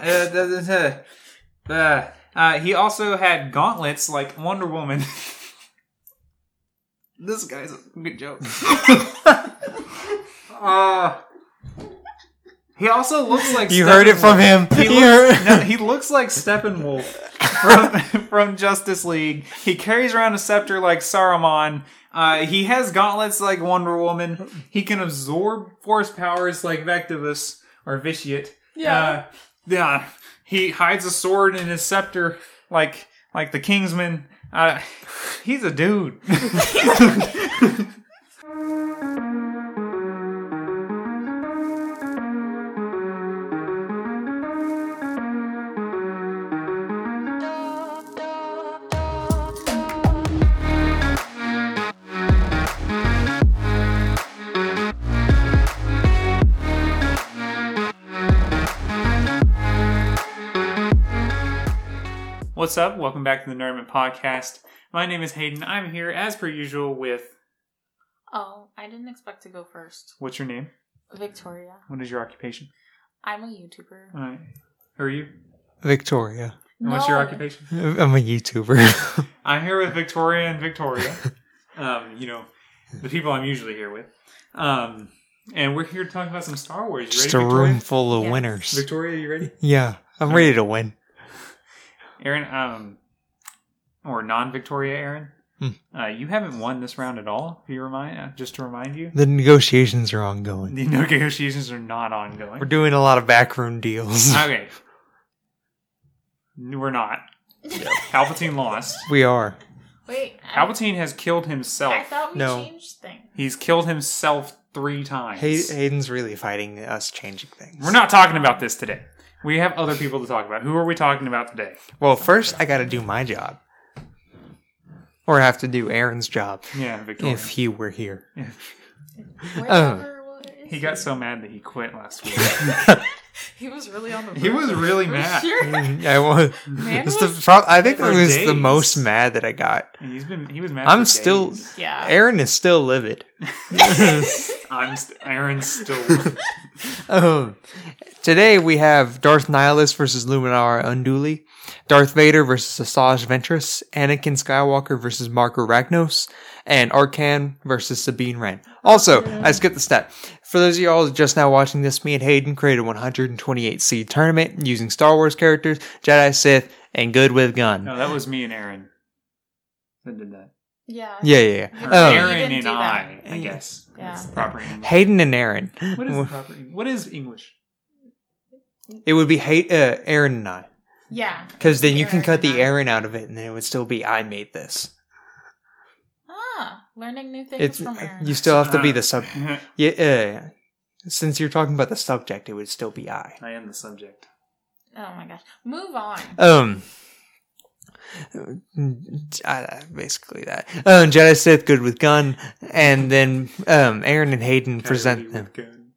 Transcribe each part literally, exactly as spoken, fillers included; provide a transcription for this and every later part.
uh, uh, uh, he also had gauntlets like Wonder Woman. This guy's a good joke. uh, he also looks like you heard it from him. He looks, no, he looks like Steppenwolf from from Justice League. He carries around a scepter like Saruman. Uh, he has gauntlets like Wonder Woman. He can absorb force powers like Vectivus or Vitiate. Yeah. Uh, yeah. He hides a sword in his scepter like like the Kingsman. Uh, he's a dude. What's up? Welcome back to the Nerdman Podcast. My name is Hayden. I'm here, as per usual, with... Oh, I didn't expect to go first. What's your name? Victoria. What is your occupation? I'm a YouTuber. All right. Who are you? Victoria. And what's your occupation? I'm a YouTuber. I'm here with Victoria and Victoria. um, you know, the people I'm usually here with. Um, and we're here to talk about some Star Wars. You Just ready, a Victoria? room full of Yes. winners. Victoria, you ready? Yeah, I'm ready to win. Aaron, um, or non-Victoria Aaron, Hmm. uh, you haven't won this round at all. If you remind, uh, just to remind you, The negotiations are ongoing. the negotiations are not ongoing. We're doing a lot of backroom deals. Okay, we're not. Palpatine lost. We are. Wait. I, Palpatine has killed himself. I thought we No. changed things. He's killed himself three times. Hay- Hayden's really fighting us changing things. We're not talking about this today. We have other people to talk about. Who are we talking about today? Well, first I gotta do my job. Or have to do Aaron's job. Yeah, Victoria. If he were here. Wherever was He got so mad that he quit last week. He was really on the. He was really For mad. Sure. I, was, Man it's the was- pro- I think For it was days. the most mad that I got. And he's been. He was mad. I'm for still. days. Yeah. Aaron is still livid. I'm. St- Aaron's still. Um, today we have Darth Nihilus versus Luminara Unduli, Darth Vader versus Asajj Ventress, Anakin Skywalker versus Marco Ragnos, and Arcan versus Sabine Wren. Also, I skipped the step. For those of y'all just now watching this, me and Hayden created a one hundred twenty-eight seed tournament using Star Wars characters, Jedi, Sith, and Good with Gun. No, that was me and Aaron that did that. Yeah. Yeah, yeah, yeah. You Um, Aaron didn't and do that. I. I guess. Yeah. That's the proper English. Hayden and Aaron. What is the proper? What is English? It would be Hay- uh, Aaron and I. Yeah. Because then you can Aaron cut the and I. Aaron out of it, and then it would still be I made this. Ah, learning new things It's from Aaron. you still have to be the Uh, sub. Yeah, uh, since you're talking about the subject, it would still be I. I am the subject. Oh my gosh. Move on. Um, uh, basically that. Um, Jedi Sith, Good with Gun, and then um, Aaron and Hayden present them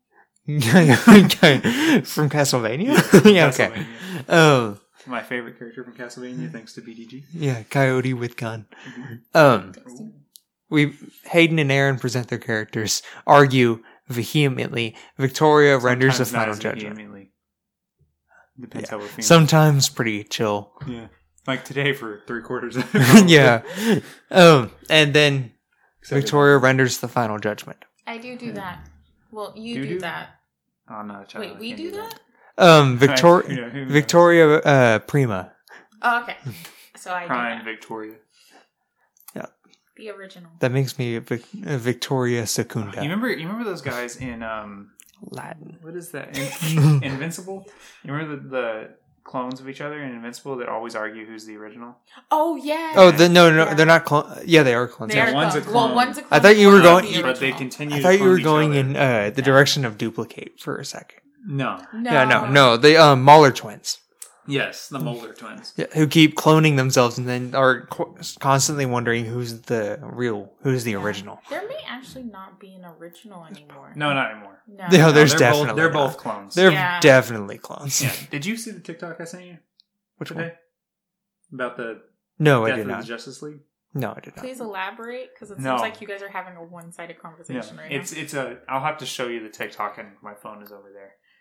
from Castlevania. Yeah, okay. Castlevania. Um, My favorite character from Castlevania, thanks to B D G. yeah, Coyote with Gun. Um, we Hayden and Aaron present their characters, argue vehemently. Victoria renders the Sometimes not final as judgment. vehemently. Depends Yeah. how we're feeling. Sometimes pretty chill. yeah, like today for three quarters. of it. Yeah. Um, and then Except Victoria renders the final judgment. I do do that. Well, you Do do, do? that. Oh, I'm not a child. Wait, I we can't do that? Um, Victoria, Yeah, who knows? Victoria, uh, Prima. Oh, okay. So I do Prime that. Victoria. The original. That makes me Vic- uh, Victoria You Secunda. remember? You remember those guys in um, Latin. what is that? In- Invincible. You remember the, the clones of each other in Invincible that always argue who's the original? Oh yeah. Oh, the, no, no, Yeah. they're not clones. Yeah, they are clones. They Yeah, are one's a clones. Well, clone. one's a clone. I thought you were one's going- the But they original. continue. I to thought you clone were each going other. in uh, the direction of duplicate for a second. No. No. Yeah, no, no. The um, Mauler twins. Yes, the Mulder twins. Yeah, who keep cloning themselves and then are co- constantly wondering who's the real, who's the original. There may actually not be an original anymore. No, not anymore. No. No, No, there's they're definitely both, they're not. both clones. They're Yeah. definitely clones. Yeah. Did you see the TikTok I sent you Which today one? about the No, I death did of not. the Justice League? No, I did not. Please elaborate, because it No. seems like you guys are having a one-sided Yeah, conversation right it's now. it's a. I'll have to show you the TikTok, and my phone is over there.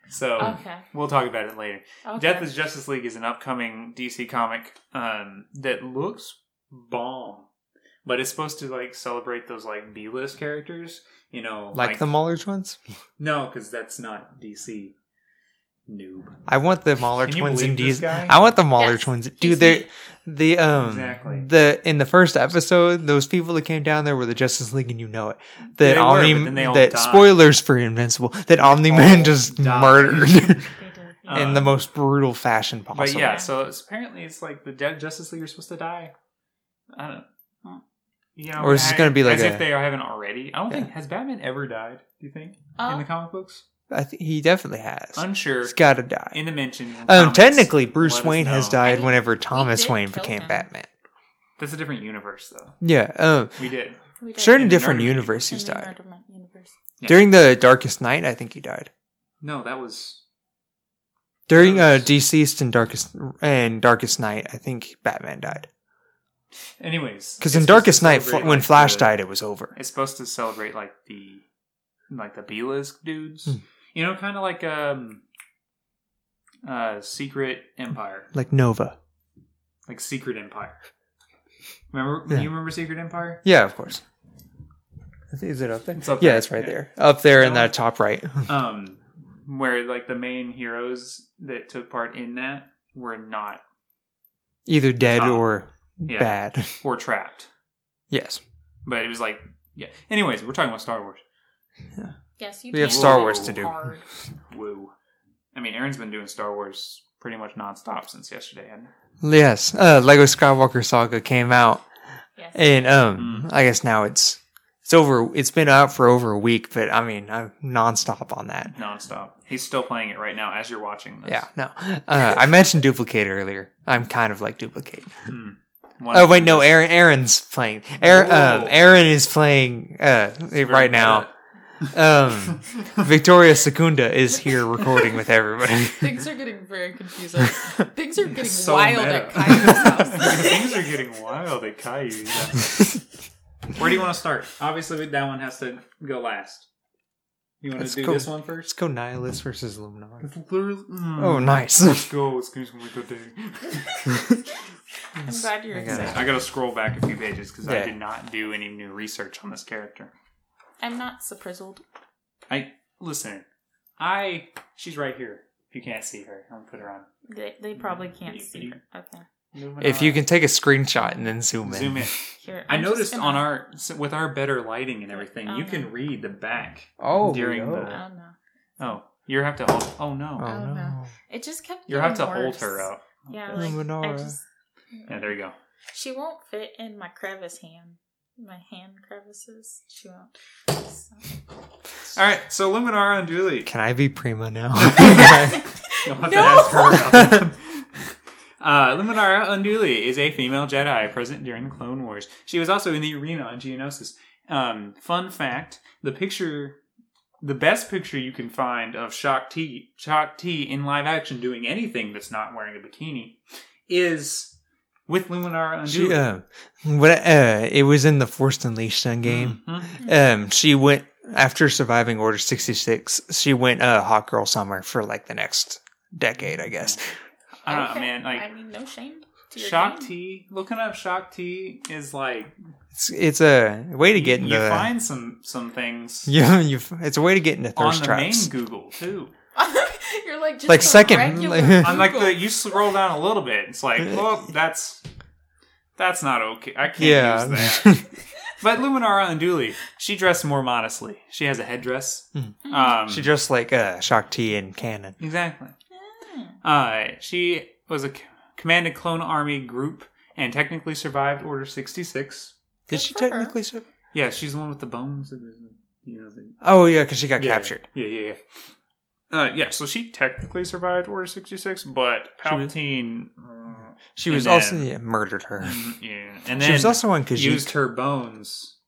So Okay. we'll talk about it later. Okay. Death is Justice League is an upcoming D C comic um, that looks bomb, but it's supposed to like celebrate those like B-list characters. You know, Like, the Mauler twins? no, because that's not D C. Noob. I want the Mauler Can you twins in believe this D C. guy? I want the Mauler Yes, twins. D C. Dude, they the um Exactly. the in the first episode, those people that came down there were the Justice League, and you know it. That They were, Omni, but then they all that died. spoilers for Invincible, that Omni Man all just died. murdered They did. Uh, in the most brutal fashion possible. But yeah, Yeah. so it's, apparently it's like the De- Justice League are supposed to die. I don't know. You know, Or is this I- gonna be like as a- if they haven't already? I don't Yeah. think has Batman ever died. Do you think in Oh. the comic books? I think he definitely has. Unsure. He's got to die. In the mention, Um, comments, technically, Bruce let us Wayne has know. died I mean, whenever we Thomas did Wayne kill became him. Batman. That's a different universe, though. Yeah, um, We did. We did. certain In the different Nerdman. universes In he's the died. Nerdman universe. Yeah. During the Darkest Night, I think he died. No, that was During That uh, was- Deceased and Darkest and Darkest Night, I think Batman died. anyways. Because it's in supposed Darkest to Night, celebrate, Fl- when like, Flash the- died, it was over. It's supposed to celebrate like the like the B-list dudes. Hmm. You know, kind of like um uh Secret Empire. Like Nova. Like Secret Empire. Remember Yeah. you remember Secret Empire? Yeah, of course. Is it up there? It's up yeah, there. it's right Yeah. there. Up there in No. the top right. Um where like the main heroes that took part in that were not Either dead Oh. or yeah, bad. or trapped. Yes. But it was like yeah. Anyways, we're talking about Star Wars. Yes, you We have can Star go Wars to do. hard. Woo. I mean, Aaron's been doing Star Wars pretty much nonstop since yesterday, hasn't Yes. Uh, Lego Skywalker Saga came out, Yes. and um, Mm. I guess now it's it's over. It's been out for over a week, but I mean, I'm nonstop on that. he? Nonstop. He's still playing it right now as you're watching this. Yeah. No. Uh, I mentioned Duplicate earlier. I'm kind of like Duplicate. Hmm. One Oh of wait, them no. is- Aaron. Aaron's playing. Aaron. Um, Whoa. Aaron is playing uh, right now. Um, Victoria Secunda is here recording with everybody. Things are getting very confusing. Things are getting It's so wild meta. at Kai's house. Things are getting wild at Caillou. Where do you want to start? Obviously, that one has to go last. You want Let's to do go- this one Let's first? go Nihilus versus Luminar. Mm. Oh, nice. Let's go. It's going to be a good day. I'm glad you're I got it. excited. I gotta scroll back a few pages because I Yeah. did not do any new research on this character. I'm not surprizzled. I listen. I she's right here. If you can't see her, I'm gonna put her on. They, they probably can't see her. Okay. If you can take a screenshot and then zoom in. zoom in. Here. I I'm just noticed gonna- on our with our better lighting and everything, Oh, you no. can read the back. Oh, during no. the- Oh no. Oh, you have to hold. Oh no, Oh, Oh, no. no. It just kept. you have to getting hold worse. her up. Yeah, Okay. like I Luminara. just. Yeah, there you go. She won't fit in my crevice hand. My hand crevices. She won't. So. All right, so Luminara and Julie. Can I be Prima now? You'll have to No! ask her about that. Uh, Luminara Unduli is a female Jedi present during the Clone Wars. She was also in the arena on Geonosis. Um, fun fact: the picture, the best picture you can find of Shak T, Shak T in live action doing anything that's not wearing a bikini, is with Luminara Unduli. she, uh, what, uh, it was in the Force Unleashed game. Mhm. Um, she went after surviving Order sixty-six. She went uh, hot girl summer for like the next decade, I guess. I don't know, Okay. man. Like I mean, no shame to your Shak game. T, looking up Shak T is like It's it's a way to get you, into you find some some things you, you it's a way to get into on thirst the traps. main Google too. You're like just Like a second, regular like- I'm like Google. the you scroll down a little bit. It's like, well, that's that's not okay. I can't Yeah. use that. But Luminara Unduli, she dressed more modestly. She has a headdress. Mm-hmm. Um, She just like uh, Shakti in canon. exactly. Mm. Uh, she was a c- commanded clone army group and technically survived Order sixty-six. Did Good she for her. technically survive? Yeah, she's the one with the bones. that is- You know, the, Oh yeah, because she got yeah, captured. Yeah, yeah, yeah. Uh, yeah, so she technically survived Order sixty-six, but She was- Palpatine. uh, She and was then- also yeah, murdered her. Yeah, and She then was also on Kashyyyk. used her bones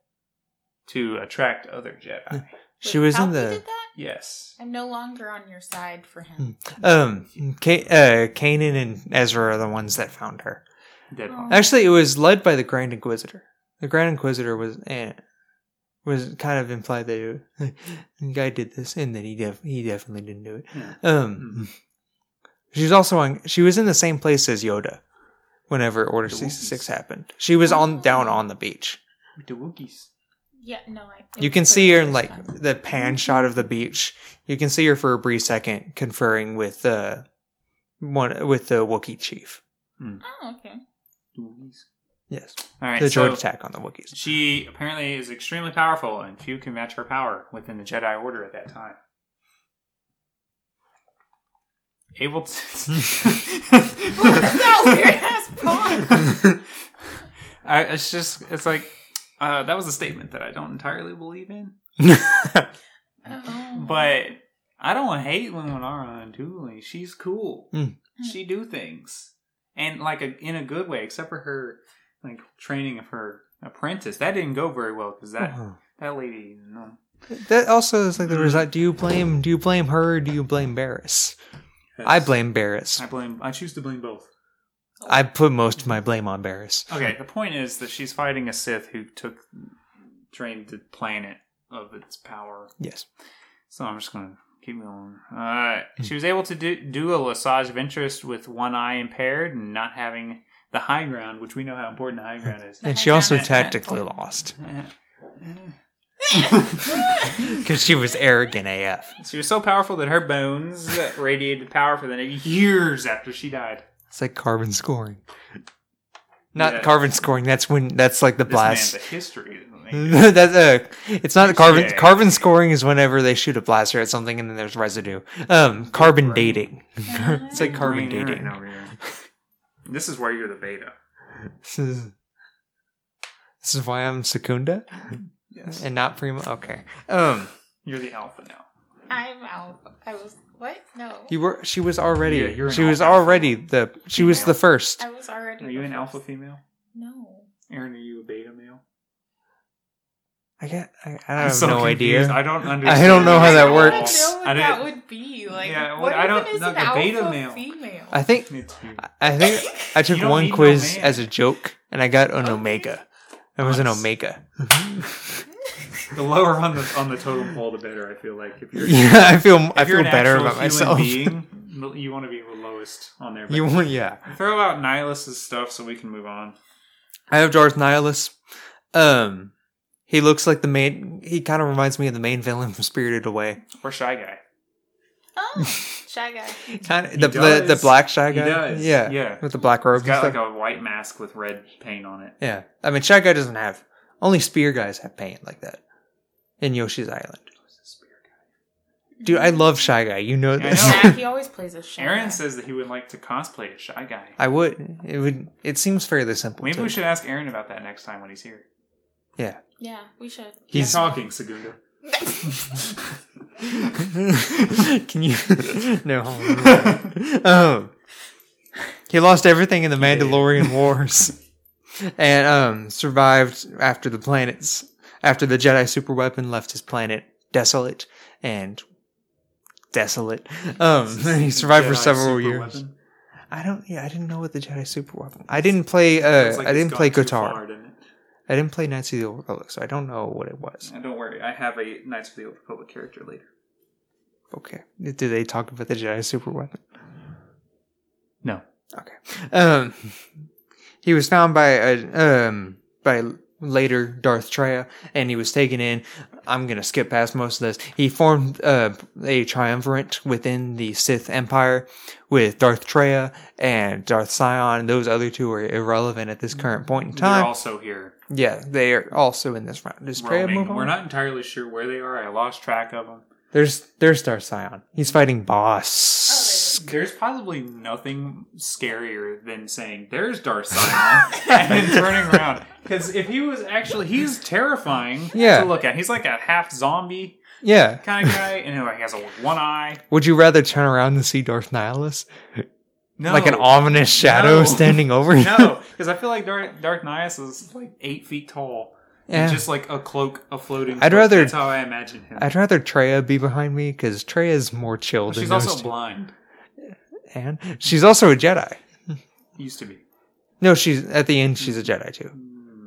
to attract other Jedi. She Wait, was in Palpy the did that? Yes. I'm no longer on your side for him. um, Ka- uh, Kanan and Ezra are the ones that found her. Dead Oh. body. Actually, it was led by the Grand Inquisitor. The Grand Inquisitor was, eh, was kind of implied that it, the guy did this, and then he def- he definitely didn't do it. Yeah. Um, Mm-hmm. she was also on. She was in the same place as Yoda whenever Order The sixty-six Wookiees. happened. She was on down on the beach. With the Wookiees. Yeah, no, I. it You was can for see the her in first like time. the pan shot of the beach. You can see her for a brief second conferring with uh, one with the Wookiee chief. Oh, okay. The Wookiees. Yes, All right. the so droid attack on the Wookiees. she apparently is extremely powerful, and few can match her power within the Jedi Order at that time. Able to. What is that weird ass pause? I, it's just, it's like, uh, that was a statement that I don't entirely believe in. Oh. But I don't hate Luminara Unduli. She's cool. Mm. She do things. And like a, in a good way, except for her like training of her apprentice. That didn't go very well because that, Uh-huh. that lady, no. That also is like the result. Do you blame? Do you blame her? Or do you blame Barris? I blame Barris. I blame, I choose to blame both. I put most of my blame on Barris. Okay, the point is that she's fighting a Sith who took, drained the planet of its power. Yes. So I'm just going to keep going. Uh, she was able to do, do a Lesage Ventress with one eye impaired and not having the high ground, which we know how important the high ground is. And she also tactically lost because she was arrogant A F. She was so powerful that her bones radiated power for the next years after she died. It's like carbon scoring. Not Yeah. carbon scoring. That's when. That's like the This blast. man's a history. Isn't he? that's uh, it's not carbon. Yeah. Carbon scoring is whenever they shoot a blaster at something and then there's residue. Um, carbon Right. dating. It's like carbon Green dating. right over here. This is where you're the beta. This is, this is why I'm Secunda Yes. and not Prima. Okay. Um, You're the alpha now. I'm out. I was what? No. you were. She was already. Yeah, you're an she was alpha. already the. She was the first. I was already. Are you the an first. alpha female? No. Aaron, are you a beta male? I get. I, I I'm have so no confused. idea. I don't understand. I don't know how I that don't works. know what I that didn't- would be like. Yeah, what I don't- even is not an the beta alpha male. female? I think. Me too. I think I took You don't one need no quiz man. as a joke, and I got an Okay. omega. It was an Nice. omega. The lower on the on the totem pole, the better. I feel like if you're Yeah, I feel. I if you're feel an better actual about human myself. being, you want to be the lowest on there. But You want, yeah. throw out Nihilus' stuff so we can move on. I have Darth Nihilus. Um, he looks like the main. He kind of reminds me of the main villain from Spirited Away. Or Shy Guy. Oh, shy guy. Kind of He the, the the does. black shy He guy. does. Yeah, Yeah. with the black robes. He's got and like stuff. a white mask with red paint on it. Yeah, I mean, shy guy doesn't have. Only spear guys have paint like that in Yoshi's Island. Dude, I love Shy Guy. You know I this. know. Yeah, he always plays a shy Aaron guy. says that he would like to cosplay as Shy Guy. I would. It would. It seems fairly simple. Maybe too. we should ask Aaron about that next time when he's here. Yeah. Yeah, we should. He's He's- talking, Segunda. Can you? No. um, he lost everything in the Mandalorian Wars, and um, survived after the planets. After the Jedi superweapon left his planet desolate and desolate. Um, he survived for Jedi several super years. weapon. I don't. Yeah, I didn't know what the Jedi superweapon. I didn't play. It's Uh, like I it's didn't gone play too Guitar. far, didn't it? I didn't play Knights of the Old Republic, so I don't know what it was. Uh, don't worry, I have a Knights of the Old Republic character later. Okay. Did they talk about the Jedi superweapon? No. Okay. Um, he was found by a um by later Darth Treya, and he was taken in. I'm gonna skip past most of this. He formed uh, a triumvirate within the Sith Empire with Darth Treya and Darth Sion. Those other two are irrelevant at this current point in They're time. also here. Yeah, they are also in this round. Does Treya Roaming. move on? We're not entirely sure where they are. I lost track of them. There's there's Darth Sion. He's fighting Boss. There's probably nothing scarier than saying, there's Darth Sion, and then turning around. Because if he was actually, he's terrifying Yeah. to look at. He's like a half zombie Yeah. kind of guy, and he has a one eye. Would you rather turn around and see Darth Nihilus? No. Like an ominous shadow No. standing over you? No, because I feel like Darth, Darth Nihilus is like eight feet tall. Yeah. And just like a cloak, a floating I'd cloak. rather- That's how I imagine him. I'd rather Treya be behind me because Treya's more chill than She's those also two. blind. And she's also a Jedi. Used to be. No, she's at the end. She's a Jedi too.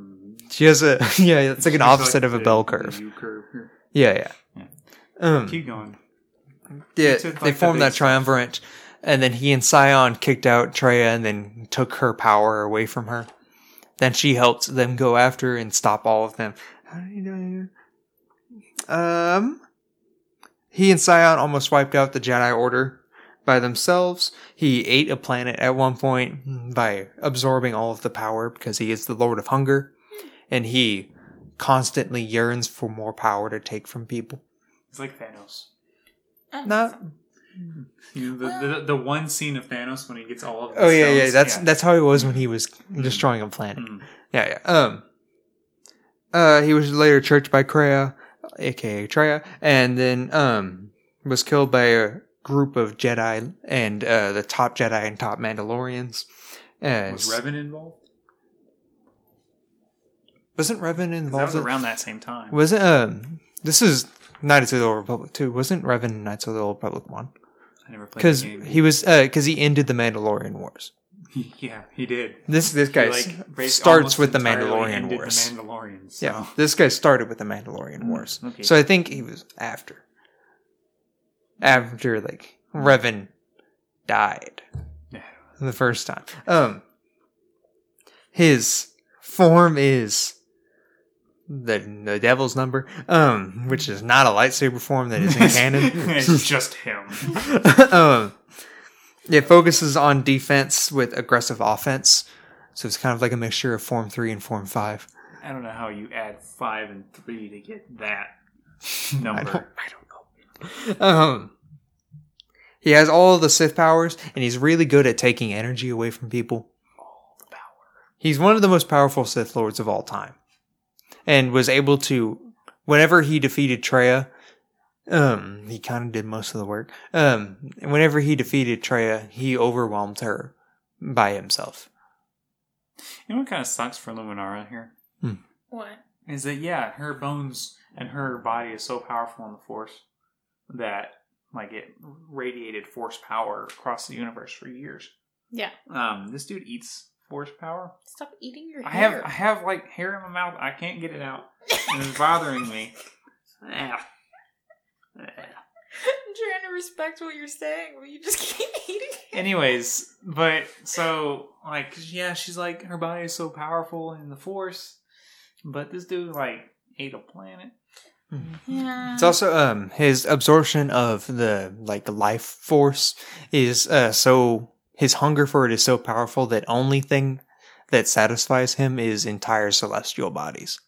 She has a yeah. It's like an She's opposite of a the- bell the curve. U curve here. Yeah, yeah. Yeah. Um, Keep going. yeah, took, like, they the formed big that stuff. triumvirate, and then he and Scion kicked out Treya, and then took her power away from her. Then she helped them go after and stop all of them. How did he do it? Um, he and Scion almost wiped out the Jedi Order by themselves. He ate a planet at one point by absorbing all of the power because he is the Lord of Hunger, and he constantly yearns for more power to take from people. It's like Thanos. Not. You know, the, the the one scene of Thanos when he gets all of the Oh yeah, stones? yeah. That's that's how he was when he was destroying a planet. Mm. Yeah, yeah. Um. Uh, he was later churched by Kreia, aka Treya, and then um was killed by a group of Jedi and uh the top Jedi and top Mandalorians. Uh, Was Revan involved? wasn't Revan 'Cause That involved? was in- around that same time. wasn't um this is Knights of the Old Republic two? Wasn't Revan Knights of the Old Republic one? I never played Because the game. he was uh because he ended the Mandalorian Wars. yeah, he did. This this He, guy like, basically starts almost with the entirely Mandalorian ended Wars. The Mandalorians. So. Yeah, this guy started with the Mandalorian Wars. okay. So I think he was after. After, like, Revan died Yeah. the first time. Um, his form is the the devil's number, um, which is not a lightsaber form that is in canon. It's just him. um, it focuses on defense with aggressive offense. So it's kind of like a mixture of Form three and Form five. I don't know how you add five and three to get that I number. don't, I don't know. Um, he has all the Sith powers, and he's really good at taking energy away from people. All the power. He's one of the most powerful Sith Lords of all time, and was able to, whenever he defeated Treya, um, he kind of did most of the work. Um, whenever he defeated Treya, he overwhelmed her by himself. You know what kind of sucks for Luminara here? What? Is that, yeah, her bones and her body is so powerful in the Force that, like, it radiated Force power across the universe for years. Yeah. Um, this dude eats Force power. Stop eating your I hair. have, I have, like, hair in my mouth. I can't get it out. And it's bothering me. Ah. Ah. I'm trying to respect what you're saying, but you just keep eating it. Anyways, but so like yeah, she's like her body is so powerful in the Force, but this dude like ate a planet. Yeah. It's also um his absorption of the like life force is uh so his hunger for it is so powerful that only thing that satisfies him is entire celestial bodies.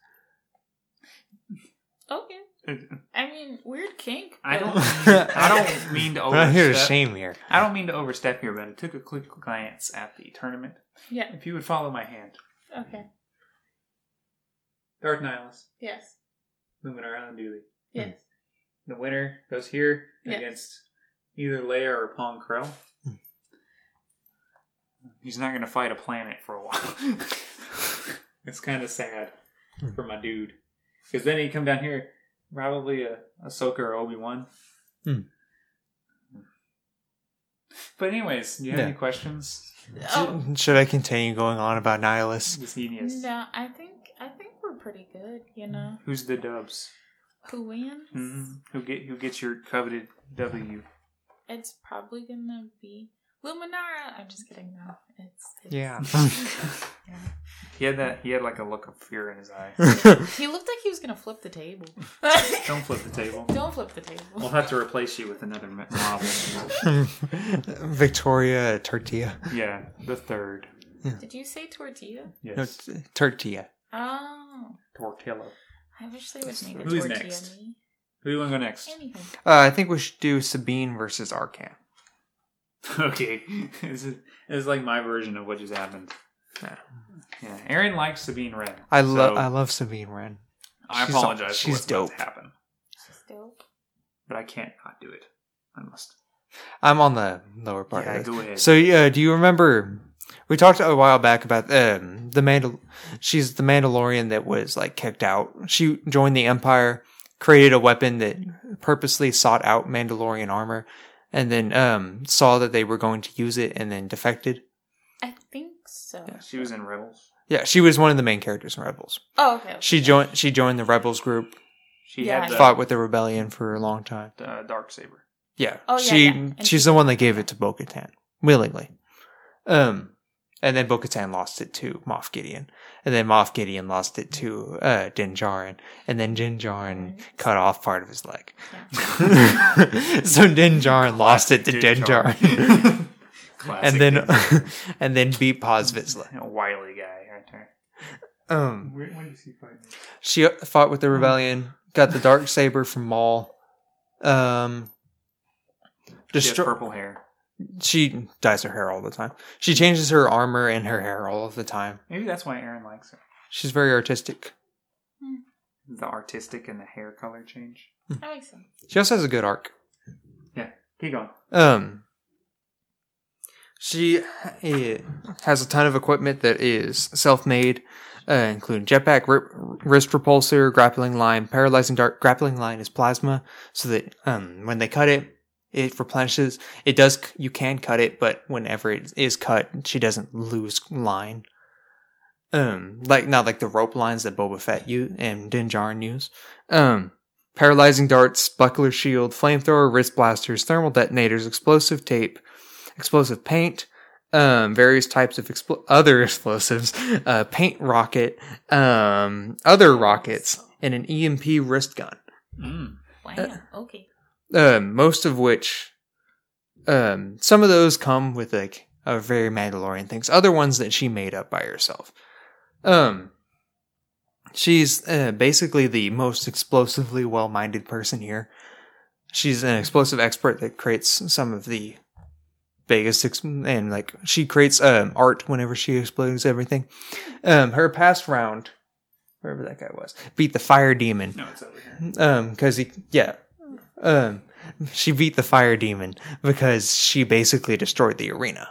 Okay. I mean, weird kink. I but- don't. I don't mean to I'm not here to overstep. shame here. I don't mean to overstep here, but I took a quick glance at the tournament. Yeah. If you would follow my hand, Okay. Darth Nihilus, Yes. Luminara Unduli. Yes. The winner goes here Yes. against either Leia or Pong Krell. He's not going to fight a planet for a while. It's kind of sad for my dude. Because then he'd come down here, probably a Ahsoka or Obi-Wan. Hmm. But anyways, do you have Yeah. any questions? Oh. Should I continue going on about Nihilus? This genius. No, I think I think we're pretty good. You know, Who's the dubs? who wins? hmm Who get who gets your coveted W? It's probably gonna be Luminara. I'm just kidding. No, it's, it's Yeah. yeah. He had that. He had like a look of fear in his eye. He looked like he was gonna flip the table. Don't flip the table. Don't flip the table. We'll have to replace you with another mo- model. Victoria Tortilla. Yeah, the third. Did you say tortilla? No, Yes, t- Tortilla. Oh, Tortilla. I wish they would make a Who's tortilla next? me. Who do you want to go next? Anything. Uh, I think we should do Sabine versus Arcan. Okay, this is this is like my version of what just happened. Yeah, Aaron likes Sabine Wren. I love so I love Sabine Wren. I she's- apologize. she's for what's dope. About to happen, She's dope. but I can't not do it. I must. I'm on the lower part Yeah, of this. go ahead. So, uh, do you remember we talked a while back about um, the Mandal? She's the Mandalorian that was like kicked out. She joined the Empire, created a weapon that purposely sought out Mandalorian armor, and then um, saw that they were going to use it, and then defected. I think So. She was in Rebels. Yeah, she was one of the main characters in Rebels. Oh, okay. okay. She joined. She joined the Rebels group. She Yeah, had the, Fought with the rebellion for a long time. the dark saber. Yeah, Oh, yeah, she yeah. And she's she- the one that gave it to Bo-Katan willingly. Um, and then Bo-Katan lost it to Moff Gideon, and then Moff Gideon lost it to uh, Din Djarin, and then Din Djarin Right. cut off part of his leg. Yeah. So Din Djarin lost it to Din Din Djarin. Djarin, Classic and then Din Djarin. and then beat Paz leg. A wily guy right there. Um, Where, when did she fight? she fought with the rebellion, got the dark saber from Maul. Um, She has destro- purple hair. She dyes her hair all the time. She changes her armor and her hair all of the time. Maybe that's why Aaron likes her. She's very artistic. The artistic and the hair color change. That makes sense. She also has a good arc. Yeah, keep going. Um, she eh, has a ton of equipment that is self-made, uh, including jetpack, ri- wrist repulsor, grappling line, paralyzing dart. Grappling line is plasma, so that um, when they cut it, it replenishes. It does. You can cut it, but whenever it is cut, she doesn't lose line. Um, like not like the rope lines that Boba Fett use and Din Djarin use. Um, paralyzing darts, buckler shield, flamethrower, wrist blasters, thermal detonators, explosive tape, explosive paint, um, various types of expl- other explosives, uh, paint rocket, um, other rockets, and an E M P wrist gun. Mm. Wow. Okay. Um, most of which, um, some of those come with like a very Mandalorian things. Other ones that she made up by herself. Um, she's uh, basically the most explosively well-minded person here. She's an explosive expert that creates some of the biggest ex- and like she creates um art whenever she explodes everything. Um, her past round, wherever that guy was, beat the fire demon. No, it's over here. Um, because he, yeah, um, she beat the fire demon because she basically destroyed the arena.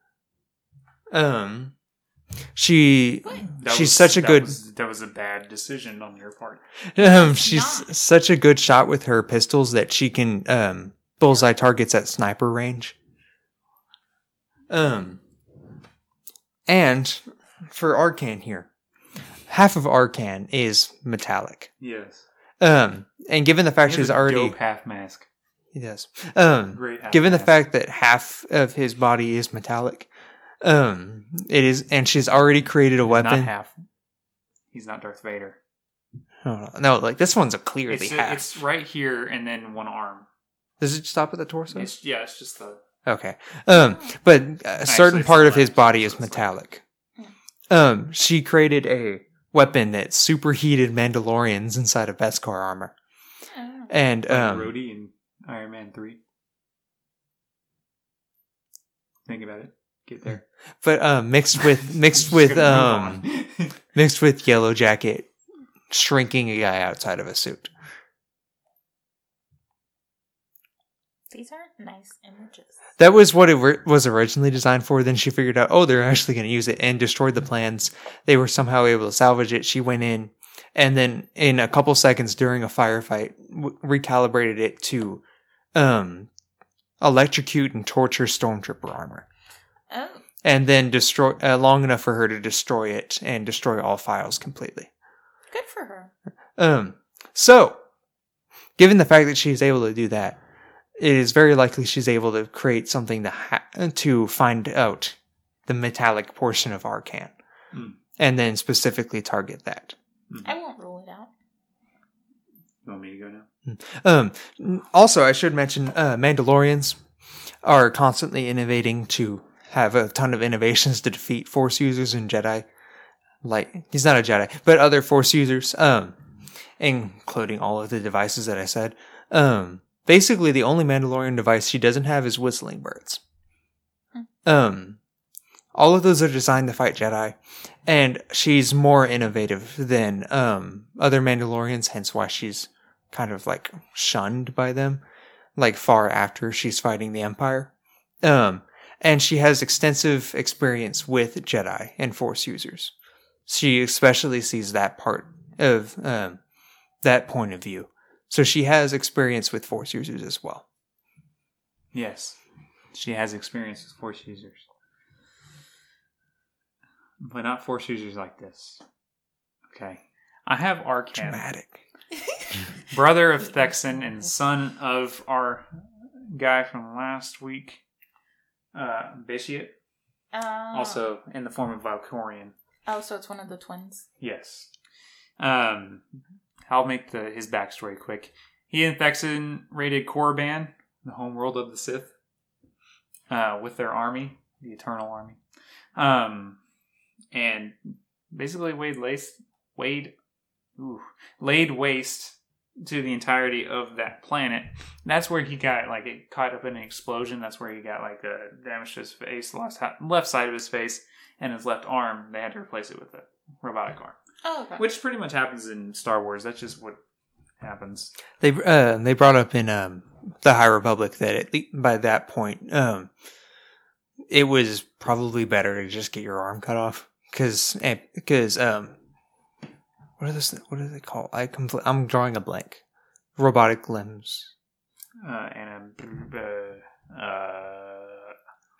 Um, she, That she's was- such a that good, Was, that was a bad decision on your part. um, she's not. such a good shot with her pistols that she can, um, bullseye targets at sniper range. Um, and for Arcan here, half of Arcan is metallic. Yes. Um, and given the fact He has she's a already, dope half mask. he does. Um, Great half given the mask. fact that half of his body is metallic, um, it is, and she's already created a He's weapon. not half. He's not Darth Vader. Oh, no, like this one's a clearly It's, half. it's right here and then one arm. Does it stop at the torso? It's, yeah, it's just the. Okay. Um, but a certain it's part the of his left, body so is it's like- metallic. Um, she created a weapon that superheated Mandalorians inside of Beskar armor, Oh. and Like um, Rhodey in Iron Man three. Think about it. Get there. but um, mixed with mixed with um, mixed with Yellow Jacket shrinking a guy outside of a suit. These are nice images. That was what it were, was originally designed for. Then she figured out, oh, they're actually going to use it, and destroyed the plans. They were somehow able to salvage it. She went in, and then in a couple seconds during a firefight, w- recalibrated it to um, electrocute and torture Stormtrooper armor, Oh. and then destroy uh, long enough for her to destroy it and destroy all files completely. Good for her. Um, so, given the fact that she's able to do that, it is very likely she's able to create something to ha- to find out the metallic portion of Arcan, Mm. and then specifically target that. I won't rule it out. You want me to go now? Um, also, I should mention uh, Mandalorians are constantly innovating to have a ton of innovations to defeat Force users and Jedi. Like he's not a Jedi, but other Force users, um, including all of the devices that I said. Um, basically, the only Mandalorian device she doesn't have is whistling birds. Um, all of those are designed to fight Jedi, and she's more innovative than um other Mandalorians. Hence, why she's kind of like shunned by them, like far after she's fighting the Empire. Um, and she has extensive experience with Jedi and Force users. She especially sees that part of um, that point of view. So she has experience with Force users as well. Yes. She has experience with Force users. but not force users like this. Okay. I have Arcan, Dramatic. brother of Thexan and son of our guy from last week, uh, Vitiate, Uh, also in the form of Valkorion. Oh, so it's one of the twins. Yes. Um, I'll make the his backstory quick. He and Thexan raided Korriban, the homeworld of the Sith, uh, with their army, the Eternal Army, um, and basically laid waste, laid, ooh, laid waste to the entirety of that planet. That's where he got like it caught up in an explosion. That's where he got like a damage to his face, left left side of his face, and his left arm. They had to replace it with a robotic arm. Oh, okay. Which pretty much happens in Star Wars. That's just what happens. They uh they brought up in um the High Republic that at least by that point um it was probably better to just get your arm cut off because because um what are this what are they called? I compl- I'm drawing a blank. Robotic limbs. Uh, and uh, uh,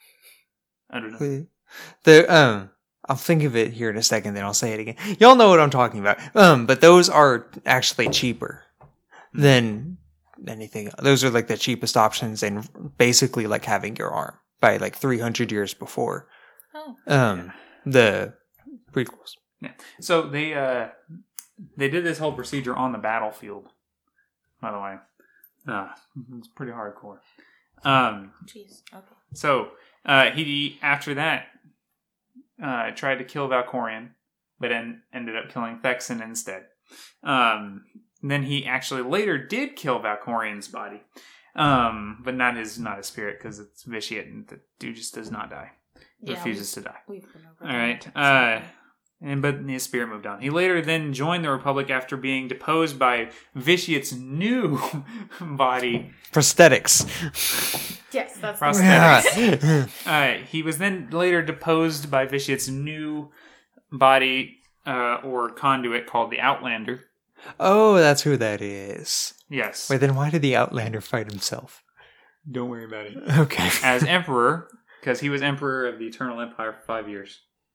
I don't know. The um I'll think of it here in a second, then I'll say it again. Y'all know what I'm talking about. Um, but those are actually cheaper than anything. Those are like the cheapest options, and basically like having your arm by like three hundred years before. Oh. Um, the prequels. Yeah. So they uh they did this whole procedure on the battlefield. By the way, uh, it's pretty hardcore. Um, Jeez. Okay. so uh, he after that uh, tried to kill Valkorion, but then ended up killing Thexan instead. Um, then he actually later did kill Valkorion's body, um, but not his not his spirit because it's vitiate and the dude just does not die. Yeah, Refuses to die. We've been over All that. right. Uh, and but his spirit moved on. He later then joined the Republic after being deposed by Vitiate's new body. Prosthetics. Yes, that's Prosthetics. uh, he was then later deposed by Vitiate's new body uh, or conduit called the Outlander. Oh, that's who that is. Yes. Wait, then why did the Outlander fight himself? Don't worry about it. Okay. As Emperor, because he was Emperor of the Eternal Empire for five years.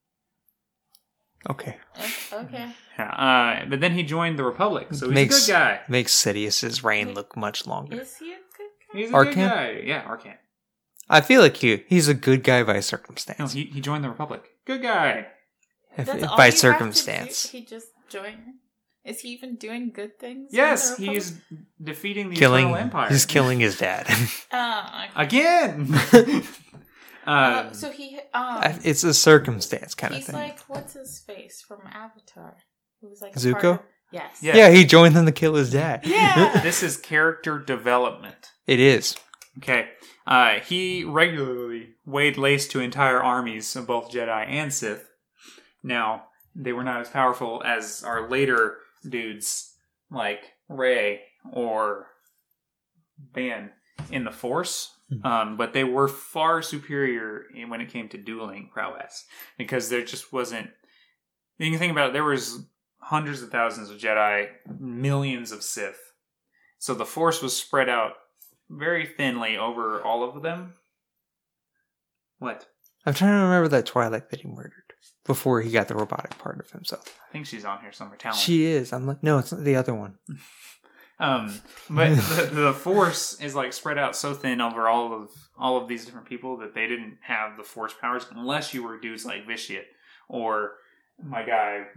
Okay. Okay. Yeah, uh, but then he joined the Republic, so he's Makes- a good guy. Makes Sidious's reign look much longer. Is he a good guy? He's a Arcan? good guy. Yeah, Arcan. I feel like he he's a good guy by No, circumstance. he, he joined the Republic. Good guy. If- That's if all by you have to circumstance. do? He just joined. Is he even doing good things? in Yes, the Republic? he's defeating the Killing, Eternal Empire. he's killing his dad. Uh, okay. Again! Uh, um, so he um It's a circumstance kind of he's thing. like what's his face from Avatar? Who was like a Zuko? part of- Yes. Yeah. Yeah, he joined them to kill his dad. Yeah. this is character development. It is. Okay. Uh, he regularly weighed lace to entire armies of both Jedi and Sith. Now, they were not as powerful as our later dudes like Rey or Van in the Force. Um, but they were far superior in when it came to dueling prowess because there just wasn't. You can think about it. There was hundreds of thousands of Jedi, millions of Sith, so the Force was spread out very thinly over all of them. What? I'm trying to remember that Twilight that he murdered before he got the robotic part of himself. I think she's on here somewhere. Talent. She is. I'm like, no, it's not the other one. Um, but the, the Force is like spread out so thin over all of all of these different people that they didn't have the Force powers unless you were dudes like Vitiate or my guy,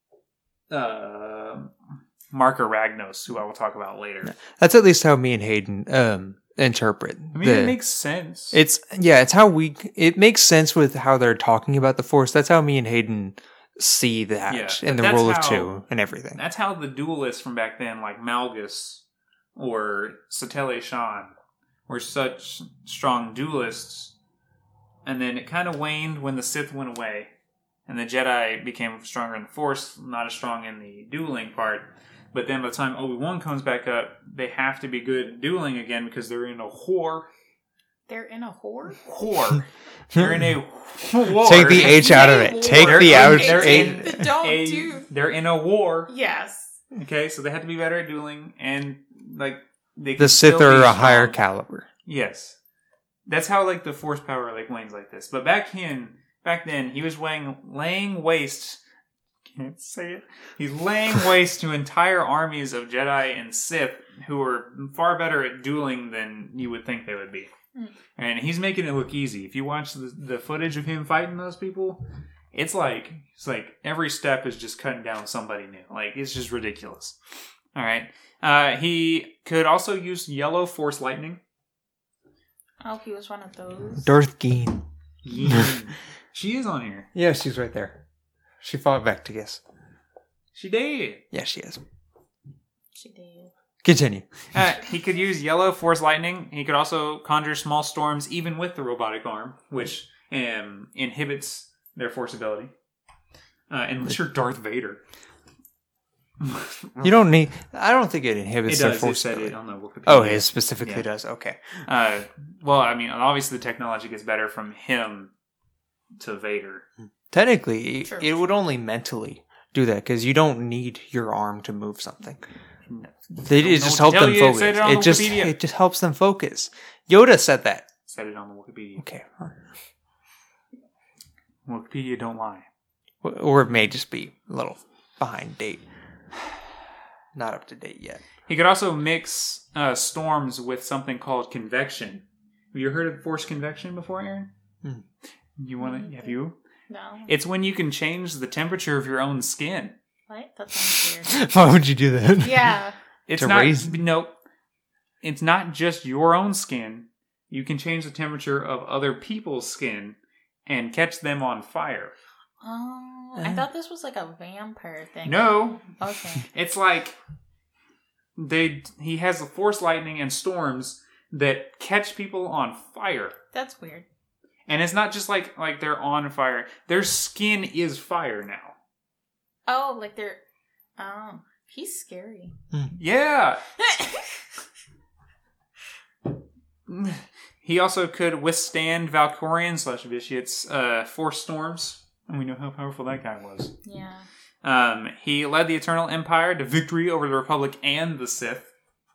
uh, Marker Ragnos, who I will talk about later. That's at least how me and Hayden um, interpret. I mean, the- it makes sense. It's yeah, it's how we. It makes sense with how they're talking about the Force. That's how me and Hayden see that Yeah, in the that's rule of how- two and everything. That's how the duelists from back then, like Malgus or Satele Shan, were such strong duelists. And then it kind of waned when the Sith went away. And the Jedi became stronger in the Force, not as strong in the dueling part. But then by the time Obi-Wan comes back up, they have to be good at dueling again because they're in a whore. They're in a whore? Whore. They're in a war. Take the H out of it. Take They're the in- out. they're H- in Don't a- do- They're in a war. Yes. Okay, so they have to be better at dueling, and like they. the can Sith still are be a higher strong. caliber. Yes, that's how like the Force power like wanes like this. But back in back then, he was weighing, laying waste. Can't say it. He's laying waste to entire armies of Jedi and Sith who are far better at dueling than you would think they would be. Mm. And he's making it look easy. If you watch the, the footage of him fighting those people, it's like it's like every step is just cutting down somebody new. Like, it's just ridiculous. All right. Uh, he could also use yellow force lightning. Oh, he was one of those. Darth Geen. Geen. She is on here. Yeah, she's right there. She fought back to guess. She did. Yeah, she is. She did. Continue. Uh, he could use yellow force lightning. He could also conjure small storms even with the robotic arm, which um, inhibits their force ability. Uh, unless you're Darth Vader. You don't need... I don't think it inhibits it their does. force It said ability. it on the Wikipedia. Oh, it specifically yeah. does. Okay. Uh, well, I mean, obviously the technology gets better from him to Vader. Technically, True. it would only mentally do that because you don't need your arm to move something. No. They, it just know helps what to them tell you. It focus. said It, it on the just Wikipedia. it just helps them focus. Yoda said that. Said it on the Wikipedia. Okay. Wikipedia don't lie. Or it may just be a little behind date. Not up to date yet. He could also mix uh, storms with something called convection. Have you heard of force convection before, Aaron? Hmm. You want to? Have you? No. It's when you can change the temperature of your own skin. What? That sounds weird. Why would you do that? Yeah. It's To not. raise- Nope. It's not just your own skin. You can change the temperature of other people's skin and catch them on fire. Oh, I thought this was like a vampire thing. No. Okay. It's like they. He has the force lightning and storms that catch people on fire. That's weird. And it's not just like like they're on fire. Their skin is fire now. Oh, like they're... Oh, he's scary. Yeah. He also could withstand Valkorian slash Vitiate's uh, force storms. And we know how powerful that guy was. Yeah. Um, he led the Eternal Empire to victory over the Republic and the Sith.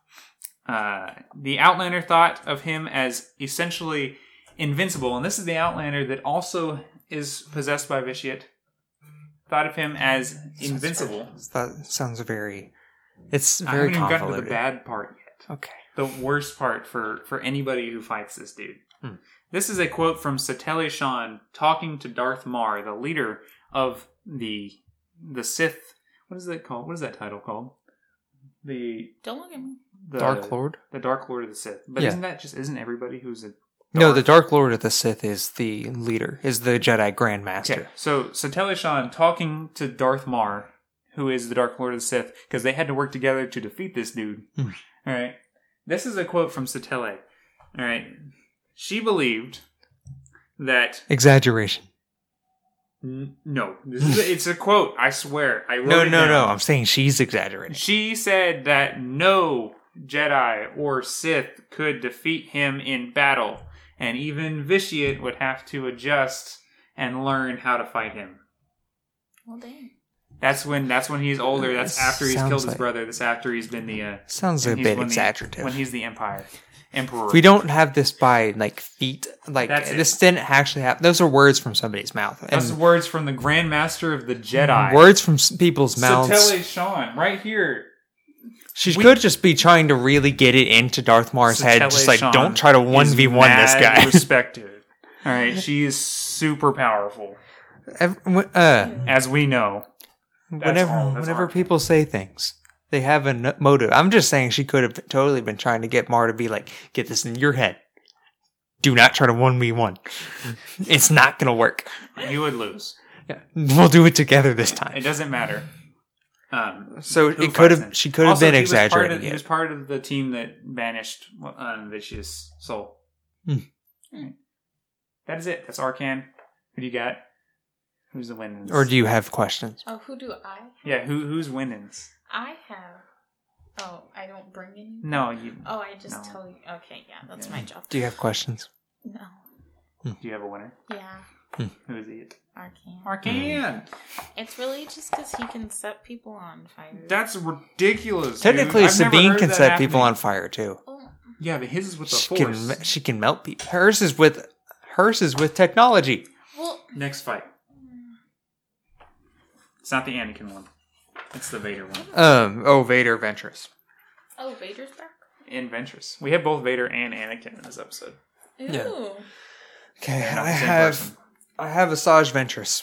Uh, the Outlander thought of him as essentially invincible. And this is the Outlander that also is possessed by Vitiate. Thought of him as invincible. That sounds very... It's I very haven't even gotten to convoluted. the bad part yet. Okay. The worst part for, for anybody who fights this dude. Hmm. This is a quote from Satele Shan talking to Darth Mar, the leader of the the Sith. What is that called? What is that title called? The, Don't look at me. the Dark Lord? The Dark Lord of the Sith. But Yeah. isn't that just isn't everybody who's a No, the Dark Lord of the Sith is the leader, is the Jedi Grand Master. Okay, so Satele Shan talking to Darth Mar, who is the Dark Lord of the Sith, because they had to work together to defeat this dude. Hmm. All right. This is a quote from Satele. All right. She believed that... Exaggeration. N- no. This is a, it's a quote. I swear. I wrote No, it no, down. no. I'm saying she's exaggerating. She said that no Jedi or Sith could defeat him in battle, and even Vitiate would have to adjust and learn how to fight him. Well, dang. That's when that's when he's older. That's after he's Sounds killed his like- brother. That's after he's been the. Uh, Sounds a and he's bit when the- exaggerative. when he's the Empire Emperor. If we don't have this by like feet, like That's it. this didn't actually happen. Those are words from somebody's mouth. And That's words from the Grand Master of the Jedi. words from s- people's mouths. Satele Shan, right here. She we- could just be trying to really get it into Darth Maul's head, Satele just like, Shan don't try to one v one is this mad guy. Respected. All right, she is super powerful, Ev- w- uh, as we know. whenever all. That's whenever our- people say things, they have a n- motive. I'm just saying she could have totally been trying to get Mar to be like, get this in your head. Do not try to one v one. It's not going to work. You would lose. Yeah. We'll do it together this It time. doesn't matter. Um, So who it could fights have. him. She could have Also, been he was part exaggerating of- He it. was part of the team that banished um, Vicious Soul. Hmm. Right. That is it. That's Arcan. Who do you got? Who's the winnings? Or do you have questions? Oh, who do I have? Yeah, who who's winnings? I have. Oh, I don't bring any? No, you. Oh, I just No. tell you. Okay, yeah, that's Yeah. my job. Do you have questions? No. Do you have a winner? Yeah, Who is it? Arcane. Arcan. It's really just because he can set people on fire. That's ridiculous. Technically, dude. I've never Sabine heard can that set people happening. on fire too. Oh, Yeah, but his is with the She force. can. me- She can melt people. Hers is with. Hers is with technology. well, Well, Next fight. It's not the Anakin one. It's the Vader one. Um. Oh, Vader Ventress. oh, Vader's back. And Ventress. We have both Vader and Anakin in this episode. Ooh. Yeah. Okay, Not I the same have person. I have Asajj Ventress.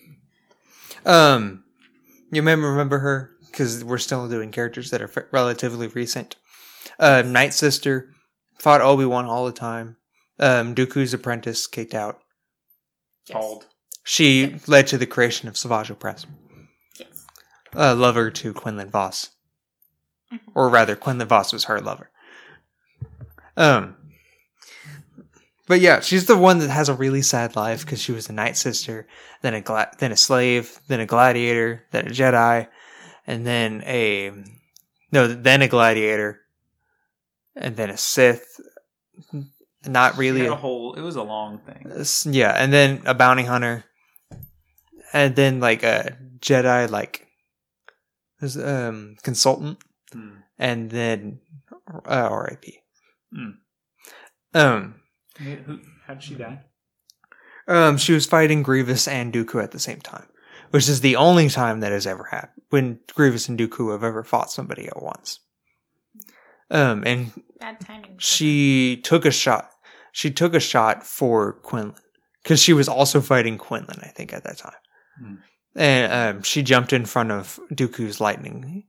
Um, you may remember her because we're still doing characters that are f- relatively recent. Uh, Night Sister fought Obi-Wan all the time. Um, Dooku's apprentice kicked out. Yes. Bald. She led to the creation of Savage Opress. Yes. Uh, lover to Quinlan Voss, or rather, Quinlan Voss was her lover. Um. But yeah, she's the one that has a really sad life because she was a Night Sister, then a gla- then a slave, then a gladiator, then a Jedi, and then a no, then a gladiator, and then a Sith. Not really. She had A, a whole. It was a long thing. yeah, and then a bounty hunter, and then like a Jedi like um consultant, Hmm. and then uh, R I P. Hmm. Um. Who, who- how did she die? Um, she was fighting Grievous and Dooku at the same time, which is the only time that has ever happened when Grievous and Dooku have ever fought somebody at once. Um, and Bad timing. she took a shot. She took a shot for Quinlan because she was also fighting Quinlan, I think, at that time. Hmm. And um, she jumped in front of Dooku's lightning.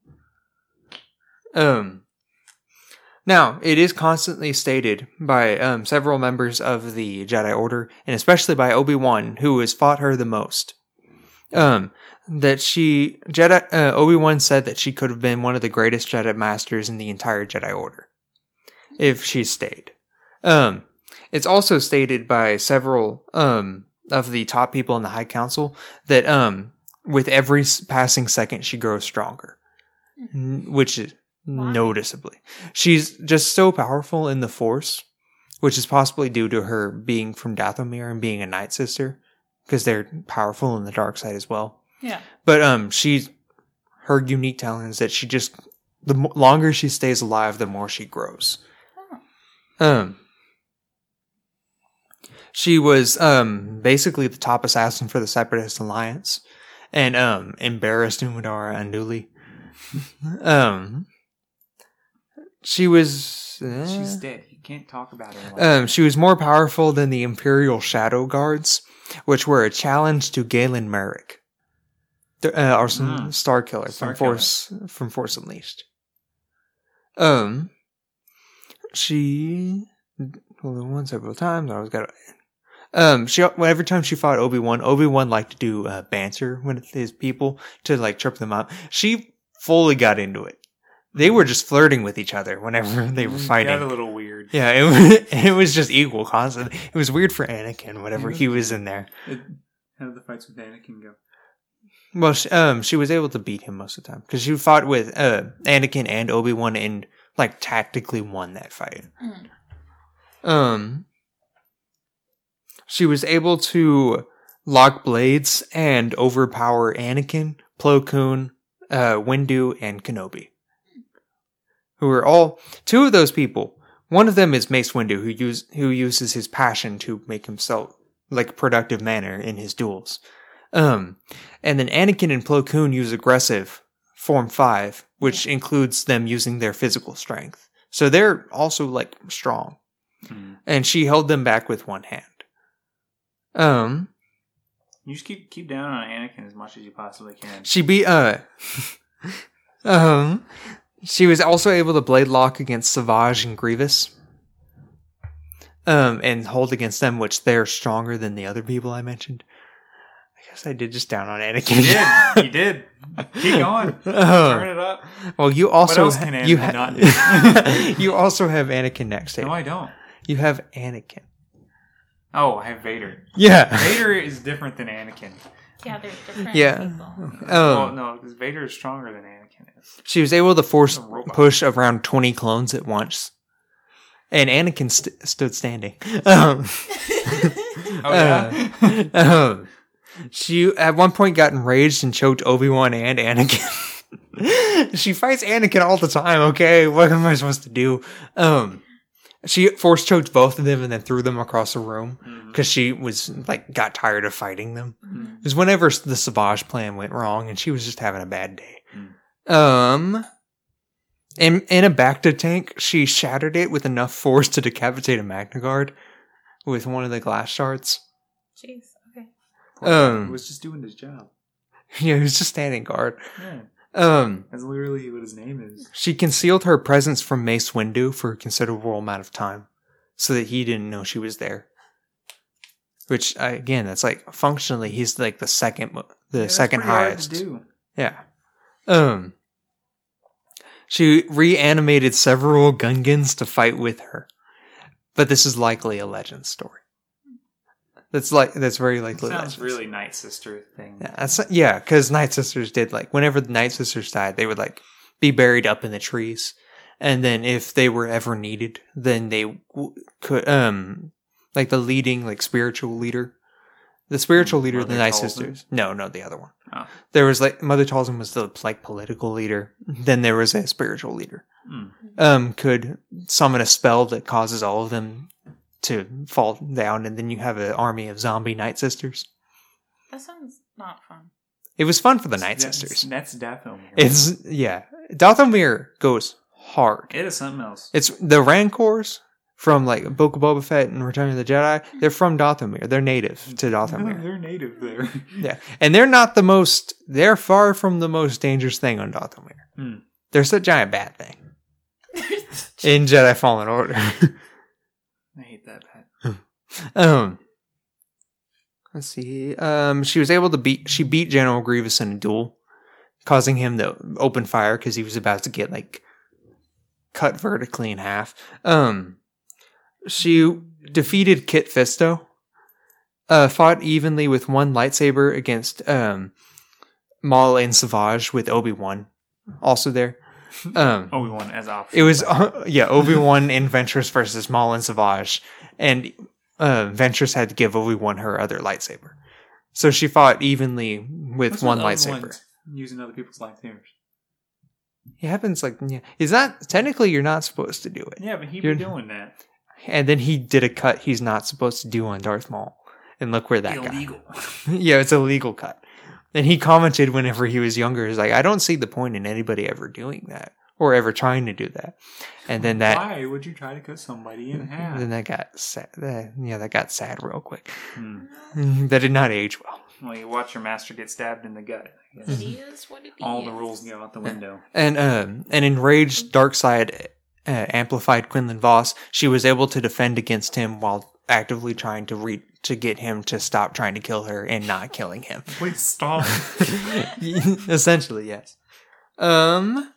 Um. Now, it is constantly stated by um, several members of the Jedi Order, and especially by Obi-Wan, who has fought her the most, um, that she, Jedi, uh, Obi-Wan said that she could have been one of the greatest Jedi Masters in the entire Jedi Order, if she stayed. Um, it's also stated by several um, of the top people in the High Council that um, with every passing second she grows stronger, which is... Why? Noticeably. She's just so powerful in the Force, which is possibly due to her being from Dathomir and being a Night Sister, because they're powerful in the dark side as well. Yeah. But um, she's her unique talent is that she just the mo- longer she stays alive, the more she grows. Oh. Um, she was um basically the top assassin for the Separatist Alliance, and um embarrassed Umidara Unduli. um. She was. Uh, She's dead. You can't talk about her. Like um, she was more powerful than the Imperial Shadow Guards, which were a challenge to Galen Merrick, the, uh, Arson Mm. Starkiller Star from Killer. Force from Force Unleashed. Um, she well, the one several times. I always got. Um, she well, every time she fought Obi-Wan, Obi-Wan liked to do uh, banter with his people to like trip them up. She fully got into it. They were just flirting with each other whenever they were It fighting. got a little weird. Yeah, it was, it was just equal constant. It was weird for Anakin whenever he was in there. It, how did the fights with Anakin go? Well, she, um, she was able to beat him most of the time because she fought with uh, Anakin and Obi-Wan and like tactically won that fight. Mm. Um, she was able to lock blades and overpower Anakin, Plo Koon, uh, Windu, and Kenobi. Who are all two of those people. One of them is Mace Windu, who use who uses his passion to make himself like a productive manner in his duels. Um, and then Anakin and Plo Koon use aggressive Form Five, which includes them using their physical strength. So they're also like strong, Hmm. and she held them back with one hand. Um, You just keep keep down on Anakin as much as you possibly can. she beat uh, um. She was also able to blade lock against Savage and Grievous. Um, and hold against them, which they're stronger than the other people I mentioned. I guess I did just down on Anakin. You did. You did. Keep going. Oh. Turn it up. Well, you also else can you Anakin not do? you also have Anakin next to No, you. I don't. You have Anakin. Oh, I have Vader. Yeah. Vader is different than Anakin. Yeah, they're different Yeah. people. well, Um, no, because Vader is stronger than Anakin is. she was able to force He's a robot. push around twenty clones at once, and Anakin st- stood standing. Um, Oh, yeah? Uh, um, she at one point got enraged and choked Obi-Wan and Anakin. She fights Anakin all the time. Okay, what am I supposed to do? Um, She force choked both of them and then threw them across the room Mhm. because she was like got tired of fighting them. Mhm. It was whenever the Savage plan went wrong, and she was just having a bad day. Mm. Um, in in a Bacta tank, she shattered it with enough force to decapitate a Magna Guard with one of the glass shards. Jeez. Okay. Um, He was just doing his job. Yeah, he was just standing guard. Yeah. Um, That's literally what his name is. she concealed her presence from Mace Windu for a considerable amount of time, so that he didn't know she was there. Which, uh, again, that's like functionally, he's like the second, mo- the Yeah, that's second pretty hard highest. to do. Yeah. Um. She reanimated several Gungans to fight with her, but this is likely a legend story. That's like that's very likely. Sounds legends. really Night Sister thing. Yeah, that's yeah, because Night Sisters did like whenever the Night Sisters died, they would like be buried up in the trees, and then if they were ever needed, then they w- could um like the leading like spiritual leader, the spiritual leader of the Mother Night Talzin? Sisters. No, no, the other one. Oh. There was like Mother Talzin was the like political leader. Then there was a spiritual leader. Mm. Um, could summon a spell that causes all of them to fall down, and then you have an army of zombie Night Sisters. That sounds not fun. It was fun for the Night That's- Sisters. That's Dathomir. It's yeah. Dathomir goes hard. It is something else. It's the Rancors from like Book of Boba Fett and Return of the Jedi. They're from Dathomir. They're native to Dathomir. They're native there. Yeah, and they're not the most. They're far from the most dangerous thing on Dathomir. Hmm. They're a giant bad thing in Jedi Fallen Order. I hate that pet. um, let's see. Um, she was able to beat. She beat General Grievous in a duel, causing him to open fire because he was about to get like cut vertically in half. Um, she defeated Kit Fisto. Uh, fought evenly with one lightsaber against um Maul and Savage with Obi-Wan also there. Um, Obi-Wan as option. it was uh, yeah Obi-Wan and Ventress versus Maul and Savage, and uh, Ventress had to give Obi-Wan her other lightsaber, so she fought evenly with What's one with lightsaber. Obi-Wan's using other people's lightsabers. It happens like yeah. Is that technically you're not supposed to do it? Yeah, but he You're- be doing that. And then he did a cut he's not supposed to do on Darth Maul, and look where that Illegal. got. Yeah, it's a legal cut. And he commented whenever he was younger, he's like, I don't see the point in anybody ever doing that or ever trying to do that. And then that, Why would you try to cut somebody in half? then that got sad. That, yeah, that got sad real quick. Hmm. That did not age well. Well, you watch your master get stabbed in the gut. I guess. It is what it is. All the rules go out the window. And um, an enraged Darkseid uh, amplified Quinlan Voss. She was able to defend against him while actively trying to re- to get him to stop trying to kill her and not killing him. Please stop. Essentially, yes. Um.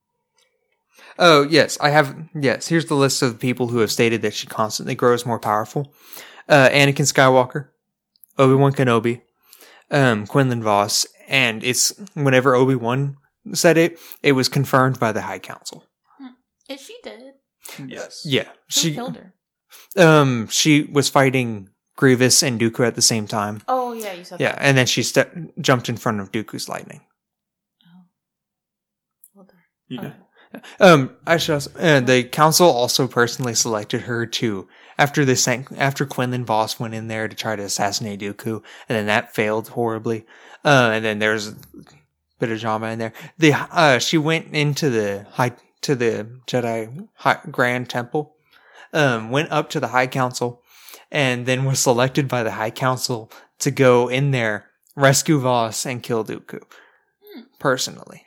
Oh, yes. I have. Yes. Here's the list of people who have stated that she constantly grows more powerful: uh, Anakin Skywalker, Obi-Wan Kenobi, um, Quinlan Voss, and it's whenever Obi-Wan said it, it was confirmed by the High Council. Is she dead? Yes. Yeah, Who she. killed her? Um, she was fighting Grievous and Dooku at the same time. Oh, yeah, you said Yeah, that. and then she ste- jumped in front of Dooku's lightning. Oh. Well done. You Okay. did. Um, I should also, uh, the council also personally selected her to after they sent after Quinlan Voss went in there to try to assassinate Dooku, and then that failed horribly. Uh, and then there's a bit of drama in there. The uh, she went into the high to the Jedi high, Grand Temple, um, went up to the High Council, and then was selected by the High Council to go in there, rescue Voss, and kill Dooku personally.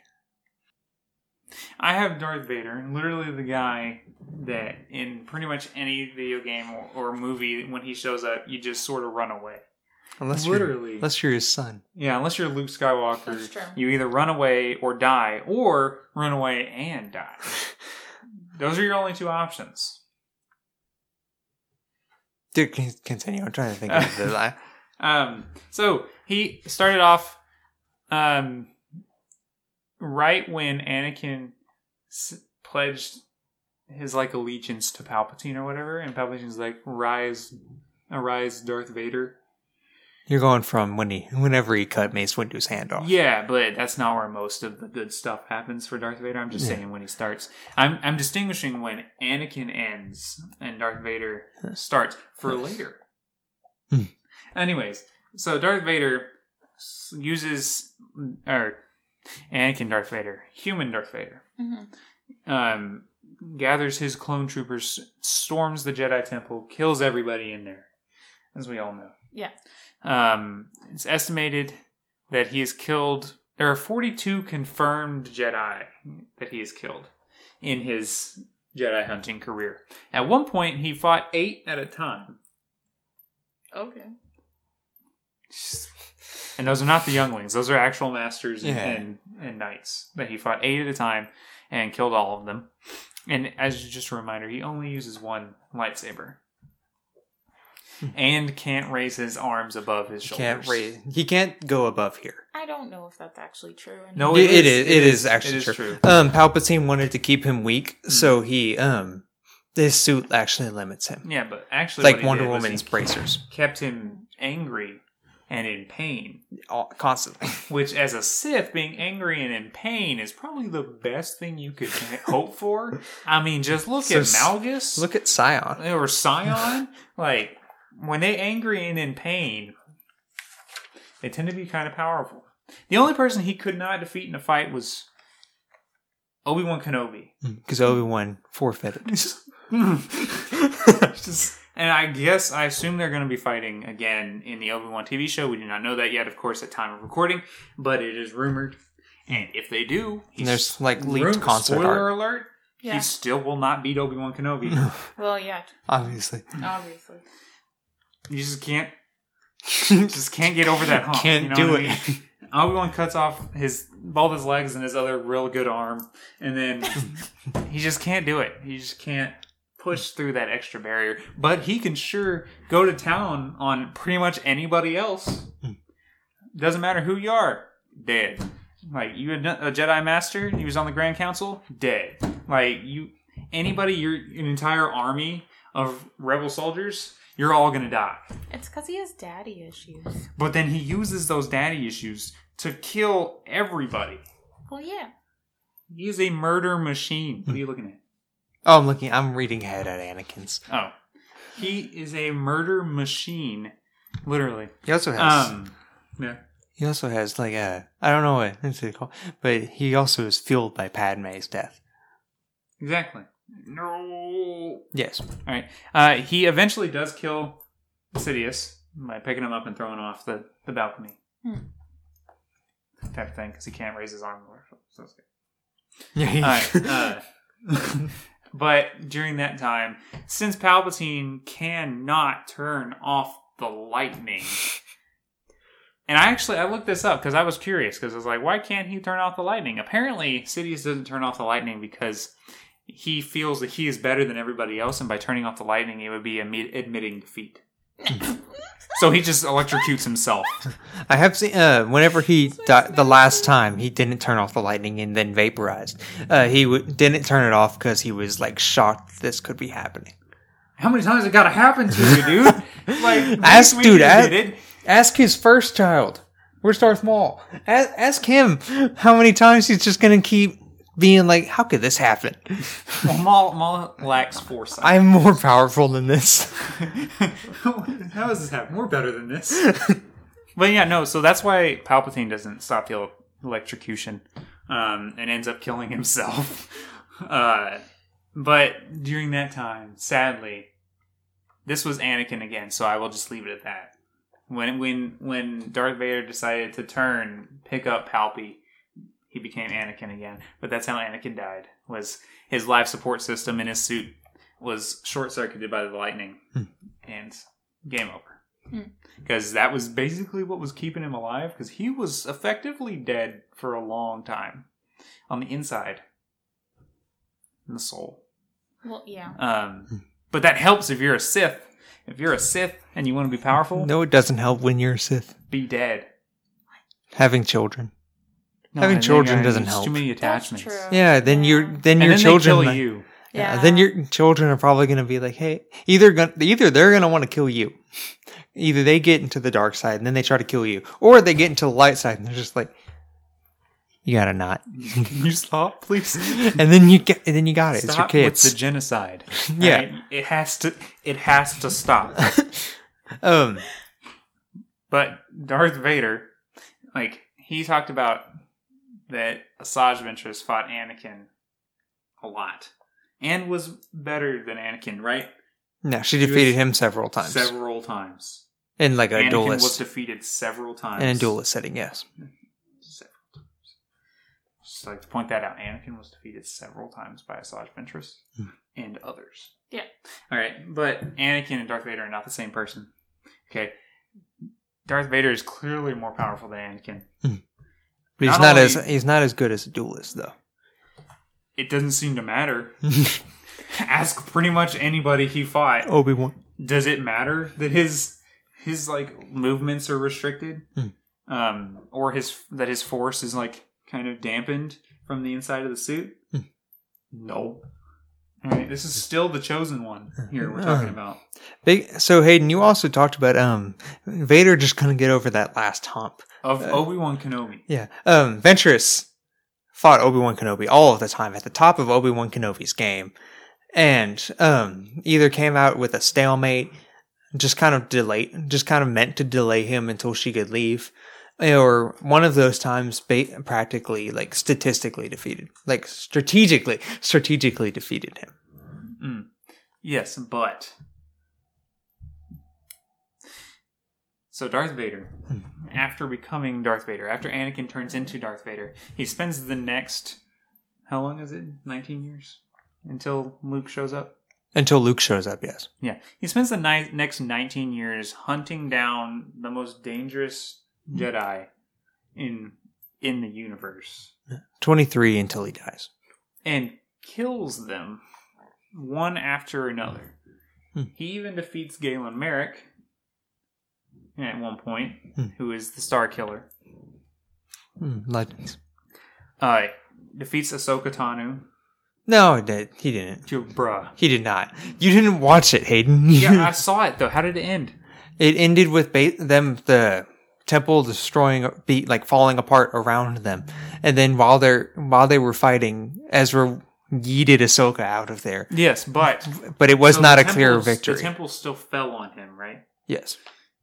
I have Darth Vader, literally the guy that in pretty much any video game or, or movie, when he shows up, you just sort of run away. Unless Literally. you're, unless you're his son. Yeah, unless you're Luke Skywalker, That's true. you either run away or die, or run away and die. Those are your only two options. Dude, can you continue? I'm trying to think of the line. Um, so he started off, um, right when Anakin s- pledged his like allegiance to Palpatine or whatever, and Palpatine's like, "Rise, arise, Darth Vader." You're going from when he, whenever he cut Mace Windu's hand off. Yeah, but that's not where most of the good stuff happens for Darth Vader. I'm just Yeah. saying when he starts. I'm I'm distinguishing when Anakin ends and Darth Vader starts for later. Hmm. Anyways, so Darth Vader s- uses or Anakin Darth Vader, human Darth Vader, Mm-hmm. um, gathers his clone troopers, storms the Jedi Temple, kills everybody in there, as we all know. Yeah. Um, it's estimated that he has killed. There are forty-two confirmed Jedi that he has killed in his Jedi hunting career. At one point, he fought eight at a time, Okay. and those are not the younglings; those are actual masters and, Yeah. and and knights. But he fought eight at a time and killed all of them. And as just a reminder, he only uses one lightsaber. And can't raise his arms above his He shoulders. can't raise, he can't go above here. I don't know if that's actually true. No, it, it it is. is. It is actually It is true. true. Um, Palpatine wanted to keep him weak, so he um, this suit actually limits him. Yeah, but actually, It's like what he Wonder did was Woman's he bracers, kept him angry and in pain. all, constantly. Which, as a Sith, being angry and in pain is probably the best thing you could hope for. I mean, just look So at s- Malgus Look at Scion. or Scion. Like, when they angry and in pain, they tend to be kind of powerful. The only person he could not defeat in a fight was Obi-Wan Kenobi. Because Obi Wan forfeited. Just- and I guess, I assume they're going to be fighting again in the Obi-Wan T V show. We do not know that yet, of course, at time of recording, but it is rumored. And if they do, And there's like leaked Rum- concept spoiler art, alert, Yeah. he still will not beat Obi-Wan Kenobi. Well, yeah, obviously. obviously. You just can't, just can't get over that hump. Can't you know do what I it. mean? Obi-Wan cuts off his both his legs and his other real good arm, and then he just can't do it. He just can't push through that extra barrier. But he can sure go to town on pretty much anybody else. Doesn't matter who you are, dead. Like, you a Jedi Master, he was on the Grand Council, dead. Like, you, anybody, you're an entire army of rebel soldiers, you're all gonna die. It's because he has daddy issues. But then he uses those daddy issues to kill everybody. Well, yeah. He is a murder machine. What are you looking at? Oh, I'm looking. I'm reading ahead at Anakin's. Oh. He is a murder machine. Literally. He also has. Um, yeah. he also has like a. I don't know what it's called, but he also is fueled by Padme's death. Exactly. No. Yes. All right. Uh, he eventually does kill Sidious by picking him up and throwing him off the, the balcony. Hmm. Type of thing, because he can't raise his arm. Or so it's good. Yeah. He, All right. Uh, but during that time, since Palpatine cannot turn off the lightning, and I actually I looked this up because I was curious because I was like, why can't he turn off the lightning? Apparently, Sidious doesn't turn off the lightning because he feels that he is better than everybody else, and by turning off the lightning, it would be admi- admitting defeat. So he just electrocutes himself. I have seen. Uh, whenever he di- the last time he didn't turn off the lightning and then vaporized, uh, he w- didn't turn it off because he was like shocked this could be happening. How many times it got to happen to you, dude? Like, Ask, we dude, did ask, it. ask his first child. Where's Darth Maul? Ask, ask him how many times he's just gonna keep being like, how could this happen? Well, Maul, Maul lacks foresight. I'm more powerful than this. How does this happen? We're better than this. But yeah, no, so that's why Palpatine doesn't stop the electrocution um, and ends up killing himself. Uh, but during that time, sadly, this was Anakin again, so I will just leave it at that. When when when Darth Vader decided to turn, pick up Palpy, he became Anakin again. But that's how Anakin died, was his life support system in his suit was short-circuited by the lightning. And game over. Because that was basically what was keeping him alive, because he was effectively dead for a long time. On the inside. In the soul. Well, yeah. Um, but that helps if you're a Sith. If you're a Sith and you want to be powerful, No, it doesn't help when you're a Sith. be dead. Having children. No, Having I think children I- doesn't there's help. Too many That's attachments. true. Yeah, then you're then And your then children. they kill might- you. Yeah. Yeah. Then your children are probably going to be like, hey, either gonna, either they're going to want to kill you. Either they get into the dark side and then they try to kill you, or they get into the light side and they're just like, you gotta not. Can you stop, please? And then you get, and then you got it. Stop it's your kids. with the genocide. Yeah. Right? It has to. It has to stop. um, But Darth Vader, like he talked about that Asajj Ventress fought Anakin a lot and was better than Anakin, right? no, she He defeated was him several times Several times. in like a Anakin duelist, was defeated several times. in a duelist setting. Yes. Several times. Just like to point that out. Anakin was defeated several times by Asajj Ventress and others. Yeah. All right, but Anakin and Darth Vader are not the same person. Okay. Darth Vader is clearly more powerful than Anakin. But he's Not not, only- as he's not as good as a duelist though. It doesn't seem to matter. Ask pretty much anybody he fought. Obi-Wan. Does it matter that his his like movements are restricted, Hmm. um, or his that his force is like kind of dampened from the inside of the suit? Hmm. No. All right, this is still the chosen one here we're talking about. Big, so Hayden, you also talked about um Vader just couldn't get over that last hump. Of Uh, Obi-Wan Kenobi. Yeah. Um, Ventress fought Obi-Wan Kenobi all of the time at the top of Obi-Wan Kenobi's game. And um, either came out with a stalemate, just kind of delayed, just kind of meant to delay him until she could leave. Or one of those times ba- practically, like statistically defeated, like strategically, strategically defeated him. Mm. Yes, but so Darth Vader, after becoming Darth Vader, after Anakin turns into Darth Vader, he spends the next, how long is it? nineteen years? Until Luke shows up? Until Luke shows up, yes. Yeah. He spends the ni- next nineteen years hunting down the most dangerous Jedi in in the universe. twenty-three until he dies. And kills them one after another. Hmm. He even defeats Galen Merrick at one point, Hmm. who is the Star Killer. Hmm, legends. Uh, defeats Ahsoka Tano. No, he did- he didn't. To bruh. He did not. You didn't watch it, Hayden. Yeah, I saw it though. How did it end? It ended with ba- them, the temple destroying, be like falling apart around them, and then while they're while they were fighting, Ezra yeeted Ahsoka out of there. Yes, but But it was so not the a clear temples- victory. The temple still fell on him, right? Yes.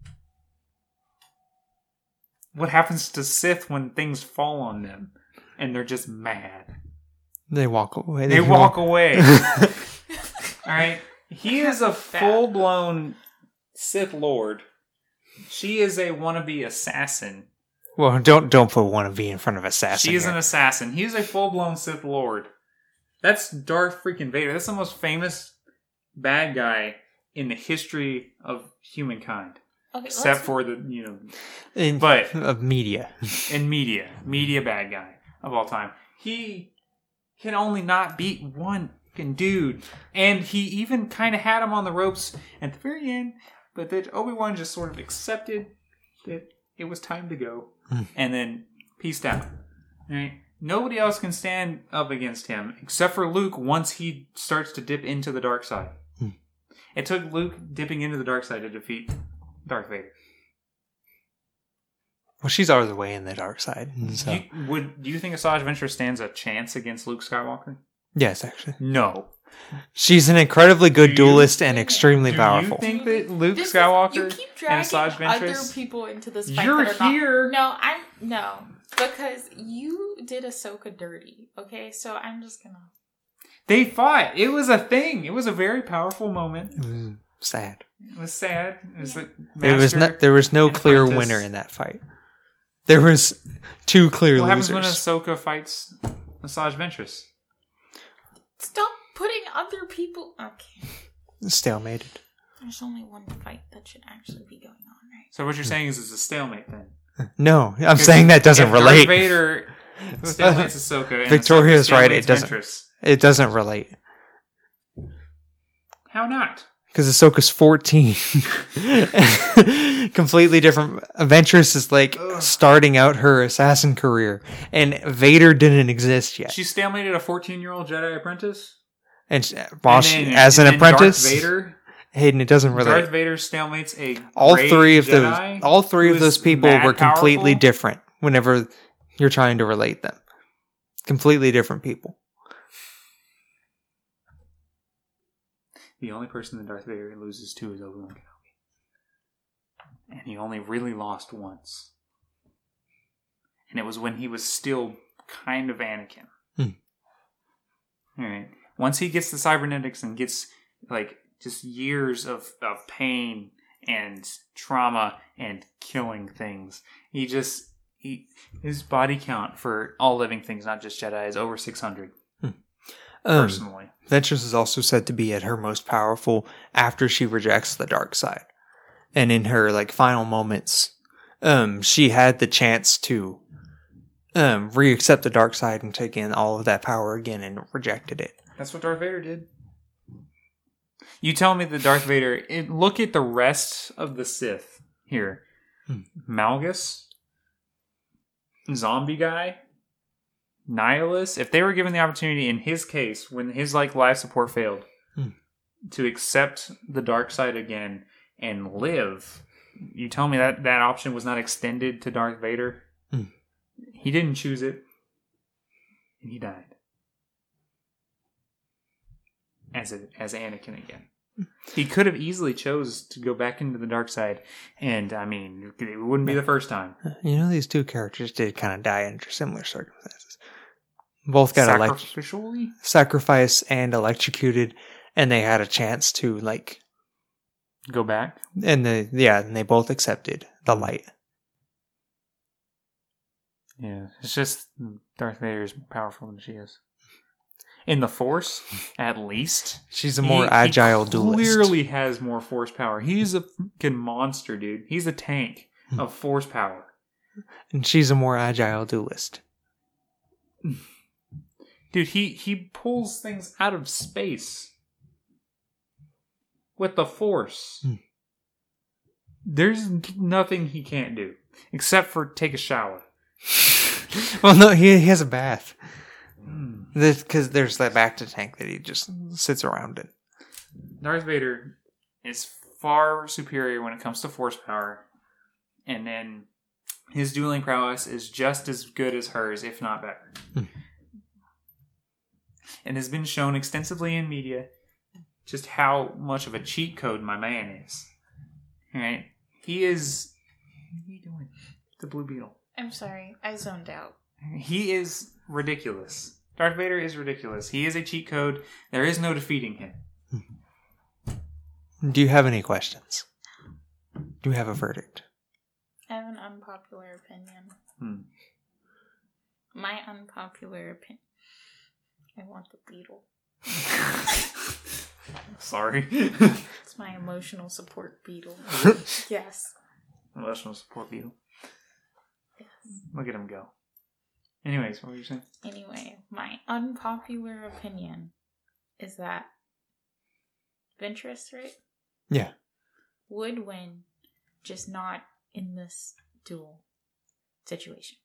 What happens to Sith when things fall on them and they're just mad? They walk away. They walk away. All right. He is a full blown Sith Lord. She is a wannabe assassin. Well, don't don't put wannabe in front of assassin. She is here. an assassin. He is a full blown Sith Lord. That's Darth freaking Vader. That's the most famous bad guy in the history of humankind. Okay, Except let's- for the, you know, in, but- of media. in media. Media bad guy of all time. He can only not beat one fucking dude. And he even kind of had him on the ropes at the very end. But that Obi-Wan just sort of accepted that it was time to go. And then peaced out. Right? Nobody else can stand up against him except for Luke once he starts to dip into the dark side. It took Luke dipping into the dark side to defeat Darth Vader. Well, she's all the way in the dark side. So. You, would do you think Asajj Ventress stands a chance against Luke Skywalker? Yes, actually. No. She's an incredibly good Do you- duelist and extremely Do powerful. you think that Luke This is- Skywalker you keep and dragging Asajj other Ventress? people into this fight. You're that are not- here. No, I'm no because you did Ahsoka dirty. Okay, so I'm just gonna. They fought. It was a thing. It was a very powerful moment. It was sad. It was sad. It was like There was master not. There was no and clear apprentice. winner in that fight. There was two clear What happens losers. when Ahsoka fights Asajj Ventress? Stop putting other people. Okay, Stalemated. there's only one fight that should actually be going on, right? So what you're saying is it's a stalemate then? No, I'm saying that doesn't If relate. Darth Vader stalemates Ahsoka. And Victoria's Ahsoka right, it stalemates doesn't- Ventress. It doesn't relate. How not? Because Ahsoka's fourteen. Completely different. Ventress is like Ugh. starting out her assassin career. And Vader didn't exist yet. She stalemated a fourteen-year-old Jedi apprentice? And she, while And she, then- as an and then apprentice, Darth Vader. Hayden, it doesn't really. Darth Vader stalemates a all gray three of Jedi those, all three who of those is people mad were completely powerful. different. Whenever you're trying to relate them, completely different people. The only person that Darth Vader loses to is Obi-Wan Kenobi. And he only really lost once. And it was when he was still kind of Anakin. Hmm. Alright. Once he gets the cybernetics and gets, like, just years of, of pain and trauma and killing things, he just, he his body count for all living things, not just Jedi, is over six hundred. Um, Personally. Ventress is also said to be at her most powerful after she rejects the dark side. And in her like final moments, um, she had the chance to um, re-accept the dark side and take in all of that power again and rejected it. That's what Darth Vader did. You tell me that Darth Vader... It, look at the rest of the Sith here. Hmm. Malgus. Zombie guy. Nihilus. If they were given the opportunity in his case, when his like life support failed, Hmm. to accept the dark side again and live, you tell me that that option was not extended to Darth Vader? Hmm. He didn't choose it. And he died. As a, as Anakin again. He could have easily chose to go back into the dark side, and I mean, it wouldn't be the first time. You know, these two characters did kind of die under similar circumstances. Both got elect- Sacrificially? sacrificed and electrocuted, and they had a chance to like, Go back? and the yeah, and they both accepted the light. Yeah, it's just Darth Vader is more powerful than she is. In the Force, at least. She's a more He- agile he duelist. clearly has more Force power. He's a fucking monster, dude. He's a tank Hmm. of Force power. And she's a more agile duelist. Dude, he, he pulls things out of space with the Force. Hmm. There's nothing he can't do except for take a shower. Well, no, he, he has a bath. Hmm. Because there's that back to tank that he just sits around in. Darth Vader is far superior when it comes to Force power, and then his dueling prowess is just as good as hers, if not better. Hmm. And has been shown extensively in media just how much of a cheat code my man is. Alright? He is... What are you doing? The Blue Beetle. I'm sorry, I zoned out. He is ridiculous. Darth Vader is ridiculous. He is a cheat code. There is no defeating him. Do you have any questions? Do you have a verdict? I have an unpopular opinion. Hmm. My unpopular opinion. I want the beetle. Sorry. It's my emotional support beetle. Yes. Emotional support beetle. Yes. Look at him go. Anyways, what were you saying? Anyway, my unpopular opinion is that Ventress, right, Yeah. would win, just not in this duel situation.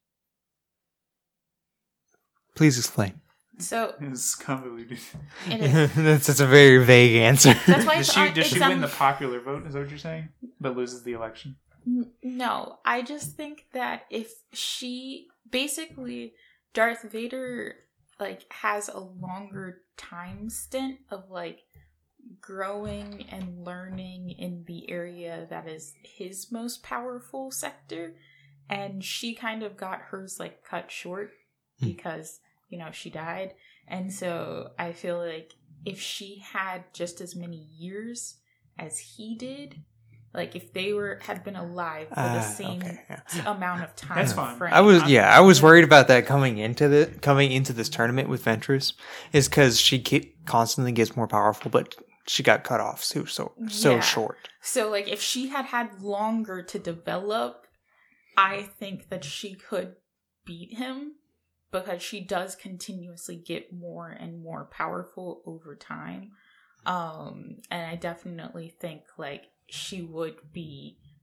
Please explain. So It's convoluted. it is. that's, that's a very vague answer. That's why Does it's she, un- does it's she un- win the popular vote? Is that what you're saying? But loses the election? N- No, I just think that if she basically Darth Vader like has a longer time stint of like growing and learning in the area that is his most powerful sector, and she kind of got hers like cut short Hmm. because you know she died, and so I feel like if she had just as many years as he did, like if they were had been alive for the Ah, same okay, yeah. amount of time. That's fine. frame. I was I'm- yeah, I was worried about that coming into the coming into this tournament with Ventress, is because she ke- constantly gets more powerful, but she got cut off so so so Yeah. short. So like if she had had longer to develop, I think that she could beat him because she does continuously get more and more powerful over time. Um, and I definitely think like she would be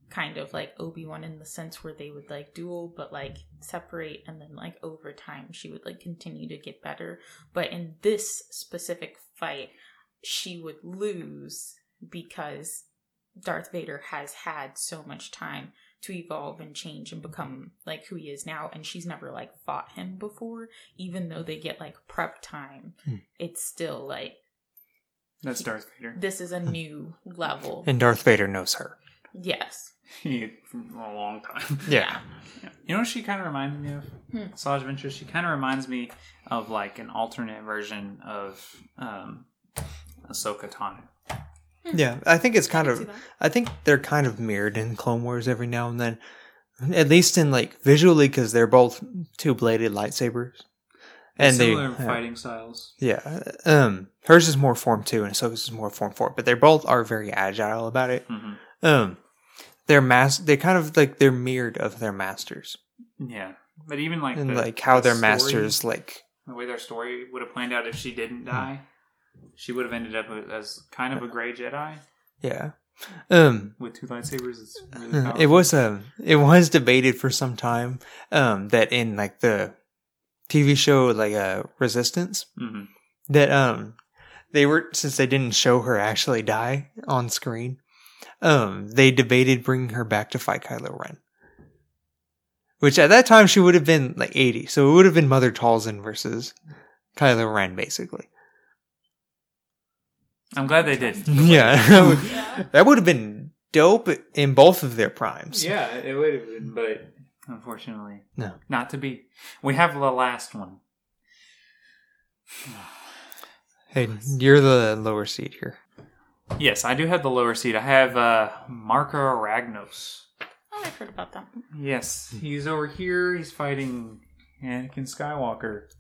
kind of like Obi-Wan in the sense where they would like duel but like separate, and then like over time she would like continue to get better. But in this specific fight, she would lose because Darth Vader has had so much time to evolve and change and become like who he is now, and she's never like fought him before. Even though they get like prep time, hmm. it's still like that's Darth Vader. This is a new level, and Darth Vader knows her. Yes, he, for a long time. Yeah. yeah. You know what she kind of reminds me of? Hmm. Asajj Ventress. She kind of reminds me of like an alternate version of um, Ahsoka Tano. Yeah, I think it's kind of. I think they're kind of mirrored in Clone Wars every now and then, at least in like visually, because they're both two-bladed lightsabers, and similar they, fighting uh, styles. Yeah, um, hers is more Form Two, and Ahsoka's is more Form Four, but they both are very agile about it. Mm-hmm. Um, they're mas- They kind of like they're mirrored of their masters. Yeah, but even like and the, like how the their story, masters like the way their story would have planned out if she didn't die. She would have ended up as kind of a gray Jedi. Yeah. Um, with two lightsabers. It's really powerful. It was um, it was debated for some time um, that in like the T V show like uh, Resistance mm-hmm. that um they were since they didn't show her actually die on screen, um they debated bringing her back to fight Kylo Ren. Which at that time she would have been like eighty, so it would have been Mother Talzin versus Kylo Ren basically. I'm glad they did. Yeah. That would, that would have been dope in both of their primes. Yeah, it would have been, but unfortunately, no. Not to be. We have the last one. Hey, you're the lower seed here. Yes, I do have the lower seed. I have uh, Marka Ragnos. Oh, I've heard about that. Yes, he's over here. He's fighting Anakin Skywalker.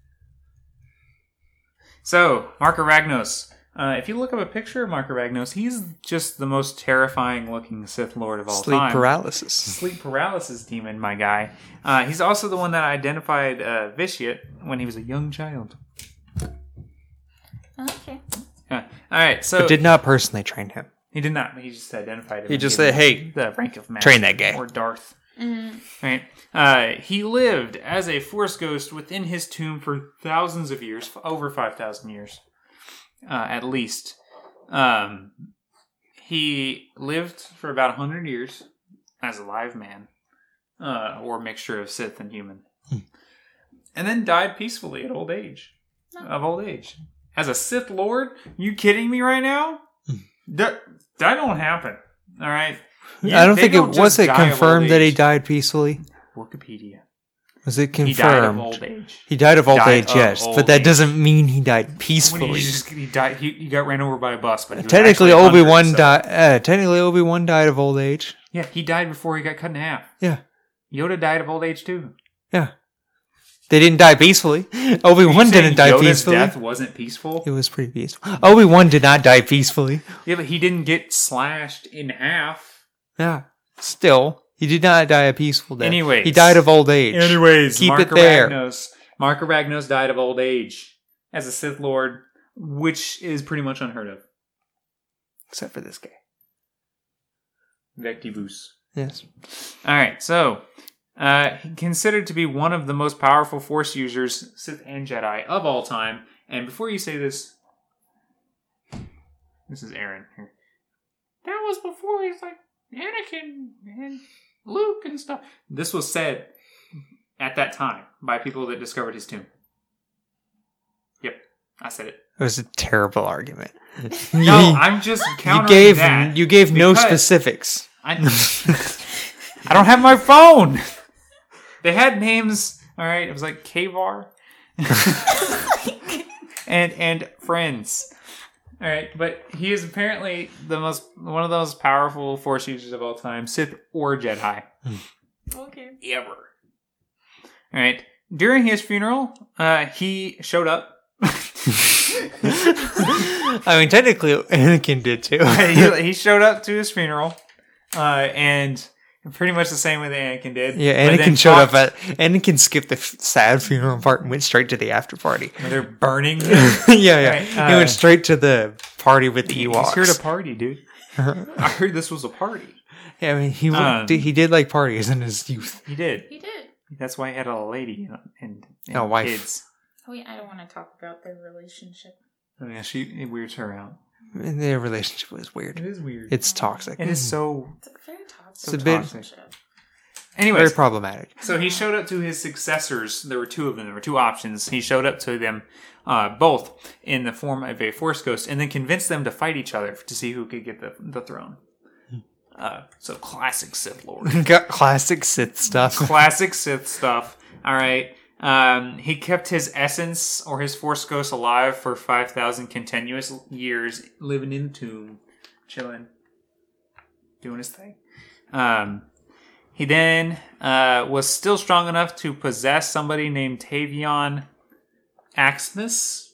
So, Marka Ragnos. Uh, if you look up a picture of Marka Ragnos, he's just the most terrifying looking Sith Lord of all Sleep time. Sleep paralysis. Sleep paralysis demon, my guy. Uh, he's also the one that identified uh, Vitiate when he was a young child. Okay. Yeah. All right, so... But did not personally train him. He did not. He just identified him. He just said, hey, the rank of master, train that guy. Or Darth. Mm. Right. Uh, he lived as a Force ghost within his tomb for thousands of years, over five thousand years. Uh, at least. Um, he lived for about one hundred years as a live man, uh, or a mixture of Sith and human. Hmm. And then died peacefully at old age. No. Of old age. As a Sith Lord? You kidding me right now? Hmm. That, that don't happen. All right? Yeah, I don't think don't it was it confirmed that he died peacefully. Wikipedia. Was it confirmed? He died of old age. He died of old died age, of yes, old but that age. doesn't mean he died peacefully. He, just, he died. He, he got ran over by a bus, but he technically was Obi Wan so. died. Uh, technically, Obi Wan died of old age. Yeah, he died before he got cut in half. Yeah, Yoda died of old age too. Yeah, they didn't die peacefully. Obi Wan didn't die Yoda's peacefully. Death wasn't peaceful. It was pretty peaceful. Obi Wan did not die peacefully. Yeah, but he didn't get slashed in half. Yeah, still. He did not die a peaceful death. Anyways. He died of old age. Anyways. Keep Marka it there. Ragnos, Marka Ragnos died of old age as a Sith Lord, which is pretty much unheard of. Except for this guy. Vectibus. Yes. Alright, so, uh, considered to be one of the most powerful Force users, Sith and Jedi, of all time. And before you say this, this is Aaron here. That was before he's like, Anakin and Luke and stuff. This was said at that time by people that discovered his tomb. Yep, I said it. It was a terrible argument. No, I'm just countering you gave, that. You gave no specifics. I, I don't have my phone. They had names. All right, it was like Kavar and and friends. All right, but he is apparently the most one of the most powerful Force users of all time, Sith or Jedi. Okay. Ever. All right. During his funeral, uh, he showed up. I mean, technically, Anakin did too. he, he showed up to his funeral, uh, and pretty much the same way that Anakin did. Yeah, Anakin showed talked, up at. Anakin skipped the f- sad funeral part and went straight to the after party. Where they're burning. yeah, yeah. Right, uh, he went straight to the party with the Ewoks. He's here to party, dude. I heard this was a party. Yeah, I mean, he Um, did, he did like parties in his youth. He did. He did. That's why he had a lady and, and, and A wife. kids. Oh, yeah, I don't want to talk about their relationship. Oh, yeah, she it weirds her out. And their relationship was weird. It is weird. It's toxic. It is so It's a very toxic It's a bit- relationship. Anyways, very problematic. so he showed up to his successors. There were two of them. There were two options. He showed up to them uh, both in the form of a Force Ghost and then convinced them to fight each other to see who could get the, the throne. Uh, so classic Sith Lord. Got classic Sith stuff. Classic Sith stuff. All right. Um, he kept his essence or his Force Ghost alive for five thousand continuous years, living in the tomb, chilling, doing his thing. Um, he then uh, was still strong enough to possess somebody named Tavion Axmus.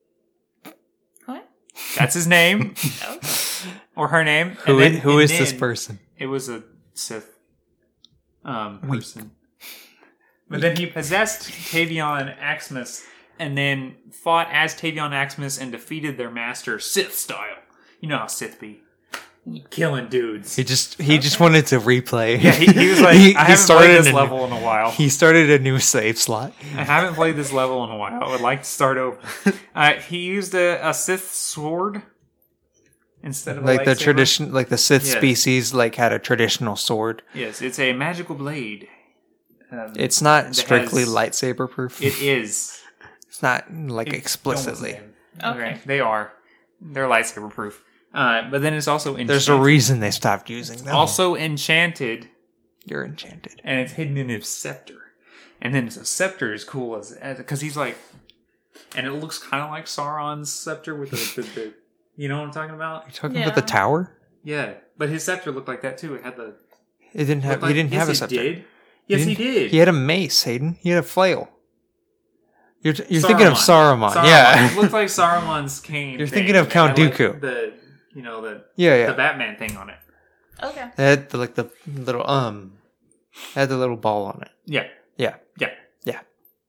What? That's his name. Oh. Or her name. Who And is, then- who and is this then person? It was a Sith um, person. But then he possessed Tavion Axmus and then fought as Tavion Axmus and defeated their master Sith style. You know how Sith be. Killing dudes. He just he just wanted to replay. Yeah, he, he was like, He- I he haven't started played this a new- level in a while. He started a new save slot. I haven't played this level in a while. I would like to start over. Uh, he used a, a Sith sword instead of a Like the lightsaber. tradition, like the Sith Yeah. species, like had a traditional sword. Yes, it's a magical blade. Um, It's not that strictly has- lightsaber proof. It is. It's not like It- explicitly. don't listen to him. Okay. Okay, they are. They're lightsaber proof. Uh, but then it's also enchanted. There's a reason they stopped using them. Also enchanted, You're enchanted. and it's hidden in his scepter. And then his scepter is cool as because he's like, and it looks kind of like Sauron's scepter with the, the, the, you know what I'm talking about? You're talking Yeah. about the tower? Yeah, but his scepter looked like that too. It had the. It didn't have. looked like- he didn't yes, have a it scepter. Did. Yes, he, didn't- did. He had a mace, Hayden. He had a flail. You're t- you're thinking of Saruman. Saruman. Saruman. Yeah. It looked like Saruman's cane. You're thing. thinking of It Count had, like, Dooku. the you know the yeah, the yeah. Batman thing on it. Okay. It had the, like the little um, it had the little ball on it. Yeah, Yeah. yeah. Yeah.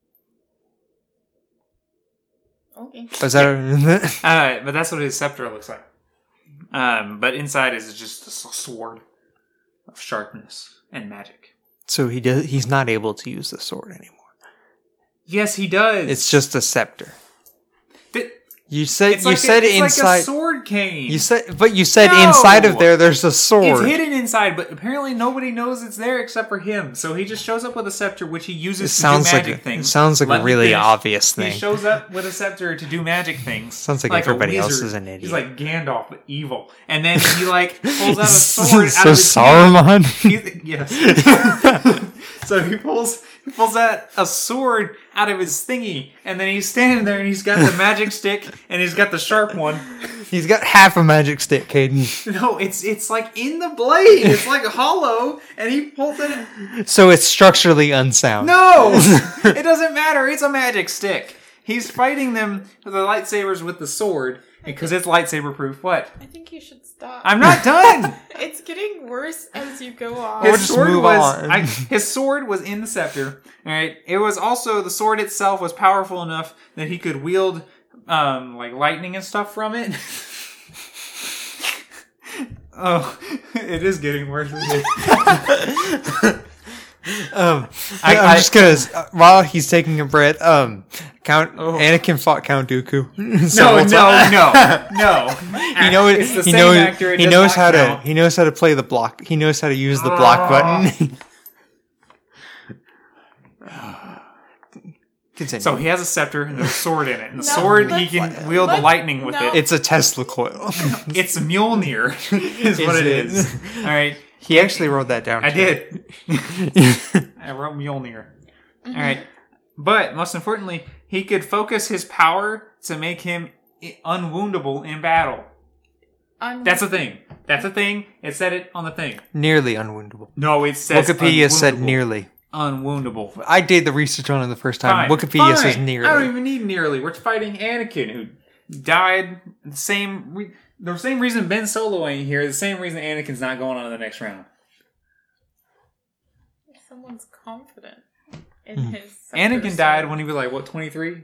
Okay. Was that? Uh, but that's what his scepter looks like. Um, but inside is just a s- sword of sharpness and magic. so he does. He's not able to use the sword anymore. Yes, he does. It's just a scepter. Th- You said it's you like said a, it's inside. like a sword cane. You said, but you said No! inside of there, there's a It's sword. hidden inside, but apparently nobody knows it's there except for him. So he just shows up with a scepter, which he uses It to sounds do like magic a, things. it sounds like Let a me really finish. obvious thing. He shows up with a scepter to do magic things. Sounds like a everybody else wizard. is an idiot. He's like Gandalf, but evil. And then he like pulls out a sword out so of his Saruman. He- yes. So he pulls he pulls out a sword out of his thingy, and then he's standing there, and he's got the magic stick, and he's got the sharp one. He's got half a magic stick, Caden. No, it's it's like in the blade. It's like hollow, and he pulls it. So it's structurally unsound. No, it doesn't matter. It's a magic stick. He's fighting them with the lightsabers with the sword because it's lightsaber proof. What? I think you should stop. I'm not done. It's getting worse as you go on. We'll His just sword move was on. I, his sword was in the scepter. All right. It was also the sword itself was powerful enough that he could wield um, like lightning and stuff from it. Oh, it is getting worse. Um, I- I, am I- just gonna uh, while he's taking a breath. Um, Count Oh. Anakin fought Count Dooku. No, several no, times. no, no. He knows. It's the he same knows. actor. It he does knows not how count. to. He knows how to play the block. He knows how to use the block Ah. button. Continue. So he has a scepter and there's a sword in it. And the No, sword, he let's- can wield the let's- lightning with no. it. it's a Tesla coil. It's Mjolnir, is what Is it it? is. All right. He actually wrote that down. I too. did. I wrote Mjolnir. All right. But most importantly, he could focus his power to make him i- unwoundable in battle. Un- That's a thing. That's a thing. It said it on the thing. Nearly unwoundable. No, it says Wikipedia said unwoundable. nearly. Unwoundable. I did the research on it the first time. Fine, Wikipedia fine. says I don't nearly. even need nearly. We're fighting Anakin, who died the same. Re- the same reason Ben Solo ain't here. The same reason Anakin's not going on to the next round. Someone's confident in Hmm. his. Anakin died when he was like what, twenty-three?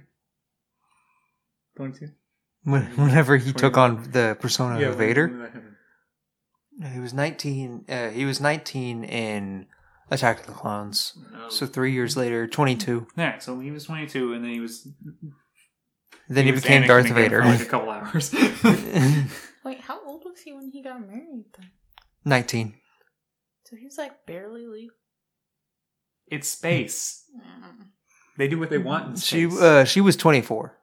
twenty-two? When- Whenever he took on the persona Yeah, of when- Vader. when that happened. No, he was nineteen. Uh, he was nineteen in Attack of the Clones. No. So three years later, twenty-two. Yeah, so he was twenty-two, and then he was. Then he, was became Anakin Darth again Vader. for like a couple hours. Wait, how old was he when he got married then? nineteen. So he was like barely legal. It's space. They do what they want in She space. uh, she was twenty-four.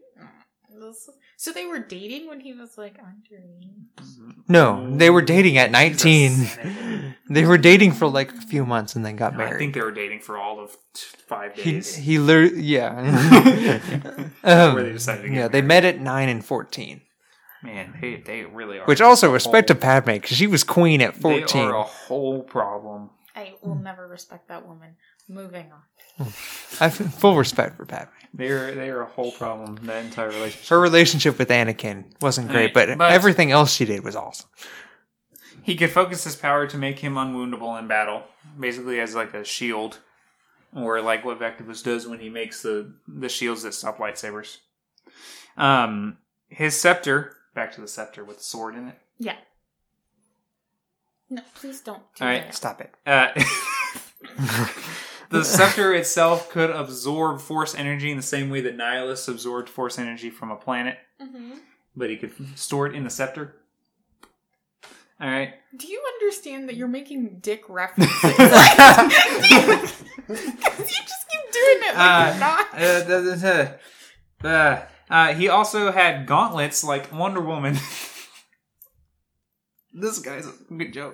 So they were dating when he was like under. No, they were dating at nineteen. They were dating for like a few months and then got No, married. I think they were dating for all of t- five he days. he literally yeah. um, Where they decided to get yeah, they met at nine and fourteen. Man, they, they really are. Which also respect to whole- Padme because she was queen at They fourteen. are a whole problem. I will never respect that woman. Moving on. I have full respect for Padme. They're they are a whole problem. That entire relationship. Her relationship with Anakin wasn't great, Right, but, but- everything else she did was awesome. He could focus his power to make him unwoundable in battle, basically as like a shield, or like what Vectivus does when he makes the the shields that stop lightsabers. Um, his scepter. Back to the scepter with the sword in it. Yeah. No, please don't do All right, that. Stop it. Uh, the scepter itself could absorb force energy in the same way that Nihilus absorbed force energy from a planet, Mm-hmm. but he could store it in the scepter. All right. Do you understand that you're making dick references? Like, you just keep doing it like Uh, you're not. Uh, the- the- the- uh, uh, he also had gauntlets like Wonder Woman. This guy's a good joke.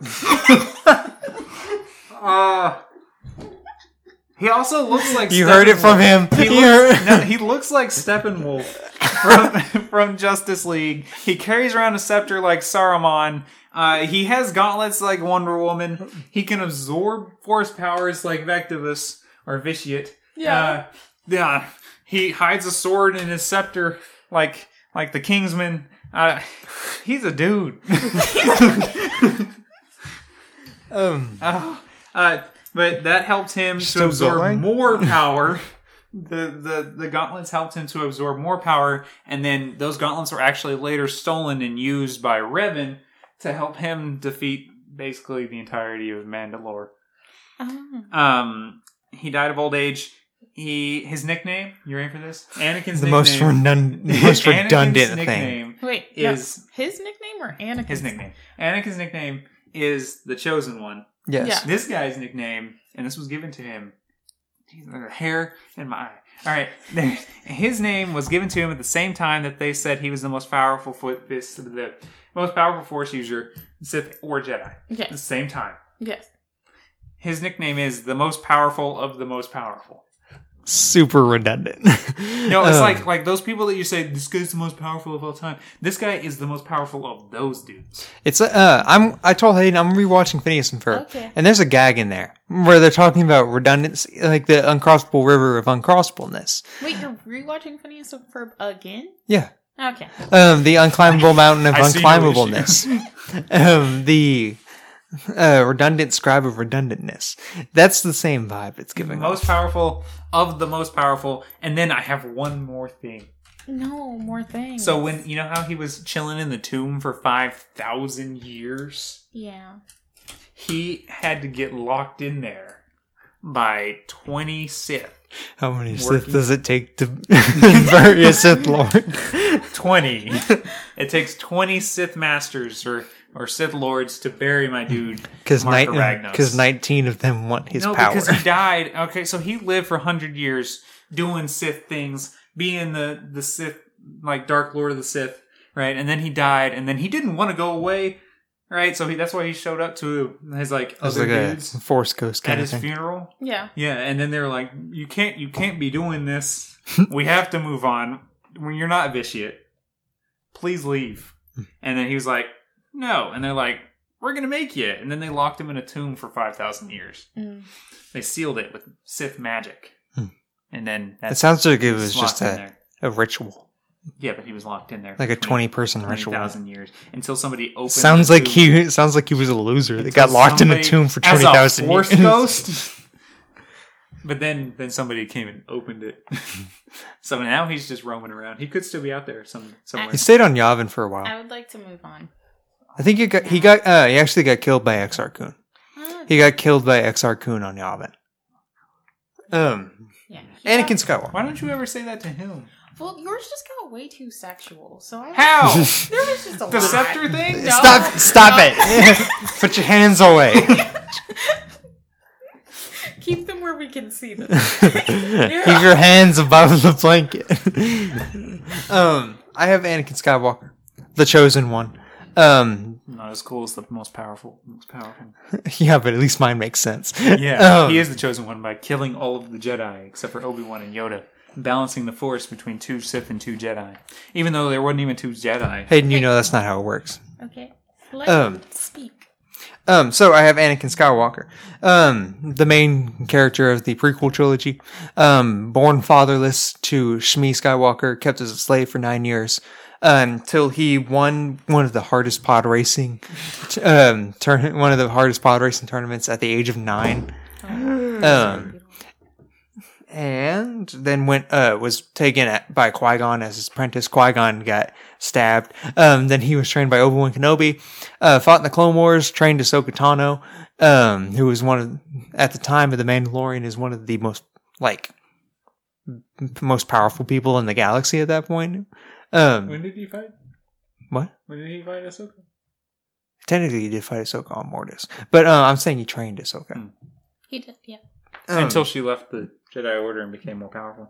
uh, he also looks like You heard it from him. He You looks, heard- no, he looks like Steppenwolf from from Justice League. He carries around a scepter like Saruman. Uh, he has gauntlets like Wonder Woman. He can absorb force powers like Vectivus or Vitiate. Yeah. Uh, yeah. He hides a sword in his scepter like like the Kingsman. Uh, he's a dude. um, Oh, uh, but that helped him to Still absorb going? more power. The, the the gauntlets helped him to absorb more power, and then those gauntlets were actually later stolen and used by Revan to help him defeat basically the entirety of Mandalore. Oh. Um, he died of old age. He his nickname. You ready for this? Anakin's the nickname. most, redund- the most Anakin's redundant thing. nickname Wait, is- no, his nickname or Anakin's? His nickname. Anakin's nickname is the Chosen One. Yes. Yeah. This guy's nickname, and this was given to him. Jeez, there's a hair in my eye. All right, there- his name was given to him at the same time that they said he was the most powerful foot, this the most powerful Force user, Sith or Jedi. At the Yes. same time, Yes. his nickname is the most powerful of the most powerful. Super redundant. No, it's Um, like like those people that you say this guy's the most powerful of all time. This guy is the most powerful of those dudes. It's uh, I'm. I told Hayden I'm rewatching Phineas and Ferb, Okay. and there's a gag in there where they're talking about redundancy, like the uncrossable river of uncrossableness. Wait, you're rewatching Phineas and Ferb again? Yeah, Okay. um, the unclimbable mountain of I see no unclimbableness. um, the uh, redundant scribe of redundantness. That's the same vibe it's giving. Most off. powerful of the most powerful. And then I have one more thing. No, more things. So when you know how he was chilling in the tomb for five thousand years, Yeah. he had to get locked in there by twenty Sith. How many Sith Working. does it take to bury a Sith Lord? Twenty. It takes twenty Sith masters or or Sith lords to bury my dude. Because Marka Ragnos. nineteen of them want his no, power. because he died. Okay, so he lived for a hundred years doing Sith things, being the the Sith, like Dark Lord of the Sith, right? And then he died, and then he didn't want to go away, right? So he, that's why he showed up to his like It's other like dudes a Force Ghost at kind of his thing. funeral. Yeah. Yeah, and then they're like, "You can't, you can't be doing this. We have to move on. When you're not vitiate, please leave." And then he was like, "No," and they're like, "We're gonna make you." And then they locked him in a tomb for five thousand years. Mm. They sealed it with Sith magic, Hmm. and then It sounds like it was locked just in a, there. a ritual, Yeah, but he was locked in there, like a twenty-person ritual. thousand years until somebody opened. Sounds the like tomb. he sounds like he was a loser that Until got locked in a somebody- tomb for as twenty a thousand Force years. ghost. But then, then somebody came and opened it. So now he's just roaming around. He could still be out there some somewhere. He stayed on Yavin for a while. I would like to move on. I think he got he got uh, he actually got killed by Exar Kun. He got killed by Exar Kun on Yavin. Um, Yeah. Anakin Skywalker. Why don't you ever say that to him? Well, yours just got way too sexual. So I How? There was just a The lot. scepter thing? No. Stop! Stop it! Put your hands away. Keep them where we can see them. Keep your hands above the blanket. um, I have Anakin Skywalker, the chosen one. Um, Not as cool as the most powerful. Most powerful. yeah, but at least mine makes sense. Yeah, Um, he is the chosen one by killing all of the Jedi except for Obi-Wan and Yoda, balancing the Force between two Sith and two Jedi. Even though there wasn't even two Jedi. Hayden, you know that's not how it works. Okay. Let Um, him speak. Um, so I have Anakin Skywalker, um, the main character of the prequel trilogy, um, born fatherless to Shmi Skywalker, kept as a slave for nine years, until he won one of the hardest pod racing, t- um, turn, one of the hardest pod racing tournaments at the age of nine. Um, and then went, uh, was taken at, by Qui-Gon as his apprentice. Qui-Gon got stabbed. Um, then he was trained by Obi-Wan Kenobi, uh, fought in the Clone Wars, trained Ahsoka Tano, um, who was one of, at the time of The Mandalorian, is one of the most, like, m- most powerful people in the galaxy at that point. Um, When did he fight? what? When did he fight Ahsoka? Technically, he did fight Ahsoka on Mortis. But, uh, I'm saying he trained Ahsoka. Hmm. He did, yeah. Um, Until she left the Jedi Order and became more powerful.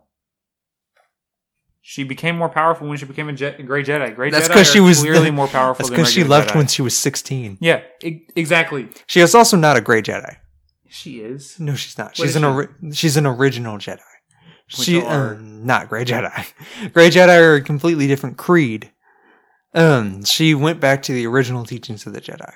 She became more powerful when she became a Je- Grey Jedi. Grey That's Jedi 'cause she are was clearly the- more powerful that's than because she regular left Jedi. when she was sixteen. Yeah, e- exactly. She is also not a Grey Jedi. She is. No, she's not. What She's is an she? ori- she's an original Jedi. Which She are- uh, not Grey Jedi. Grey Jedi are a completely different creed. Um, she went back to the original teachings of the Jedi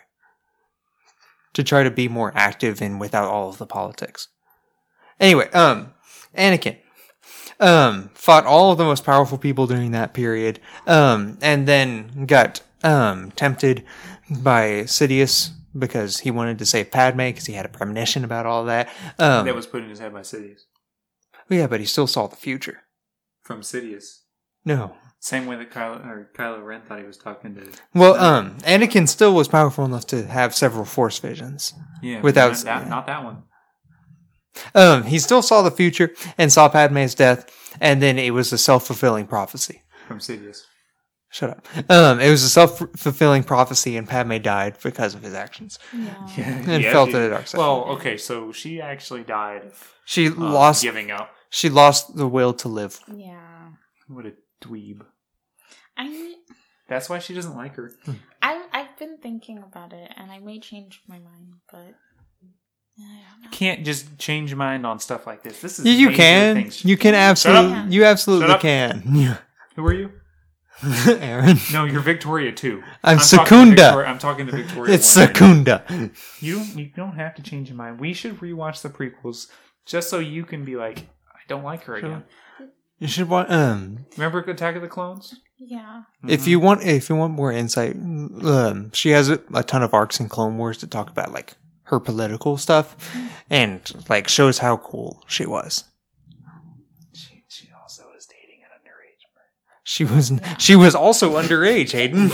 to try to be more active and without all of the politics. Anyway, um, Anakin, um, fought all of the most powerful people during that period, um, and then got um tempted by Sidious because he wanted to save Padme because he had a premonition about all that. Um, That was put in his head by Sidious. yeah, but he still saw the future. From Sidious. No. Same way that Kylo, or Kylo Ren thought he was talking to... Well, um, Anakin still was powerful enough to have several Force visions. Yeah, Without- not that, not that one. Um, he still saw the future and saw Padme's death, and then it was a self-fulfilling prophecy. From Sidious. Shut up. Um, it was a self-fulfilling prophecy, and Padme died because of his actions. Yeah. And fell to the dark side. Well, okay, so she actually died of She uh, lost. giving up. She lost the will to live. Yeah. What a dweeb. I mean, That's why she doesn't like her. I, I've been thinking about it, and I may change my mind, but... I don't know. Can't just change your mind on stuff like this. This is You, you major can. things. You can up. absolutely. You absolutely Shut up. can. Who are you? Aaron. No, you're Victoria too. I'm talking to Secunda. Victoria- I'm talking to Victoria. It's one right now. Secunda. You don't. You don't have to change your mind. We should rewatch the prequels just so you can be like, I don't like her again. You should want. Um, Remember Attack of the Clones? Yeah. if you want, if you want more insight, um, she has a, a ton of arcs in Clone Wars to talk about like her political stuff, and like shows how cool she was. She, she also is dating an underage person. She was. She was also underage, Hayden.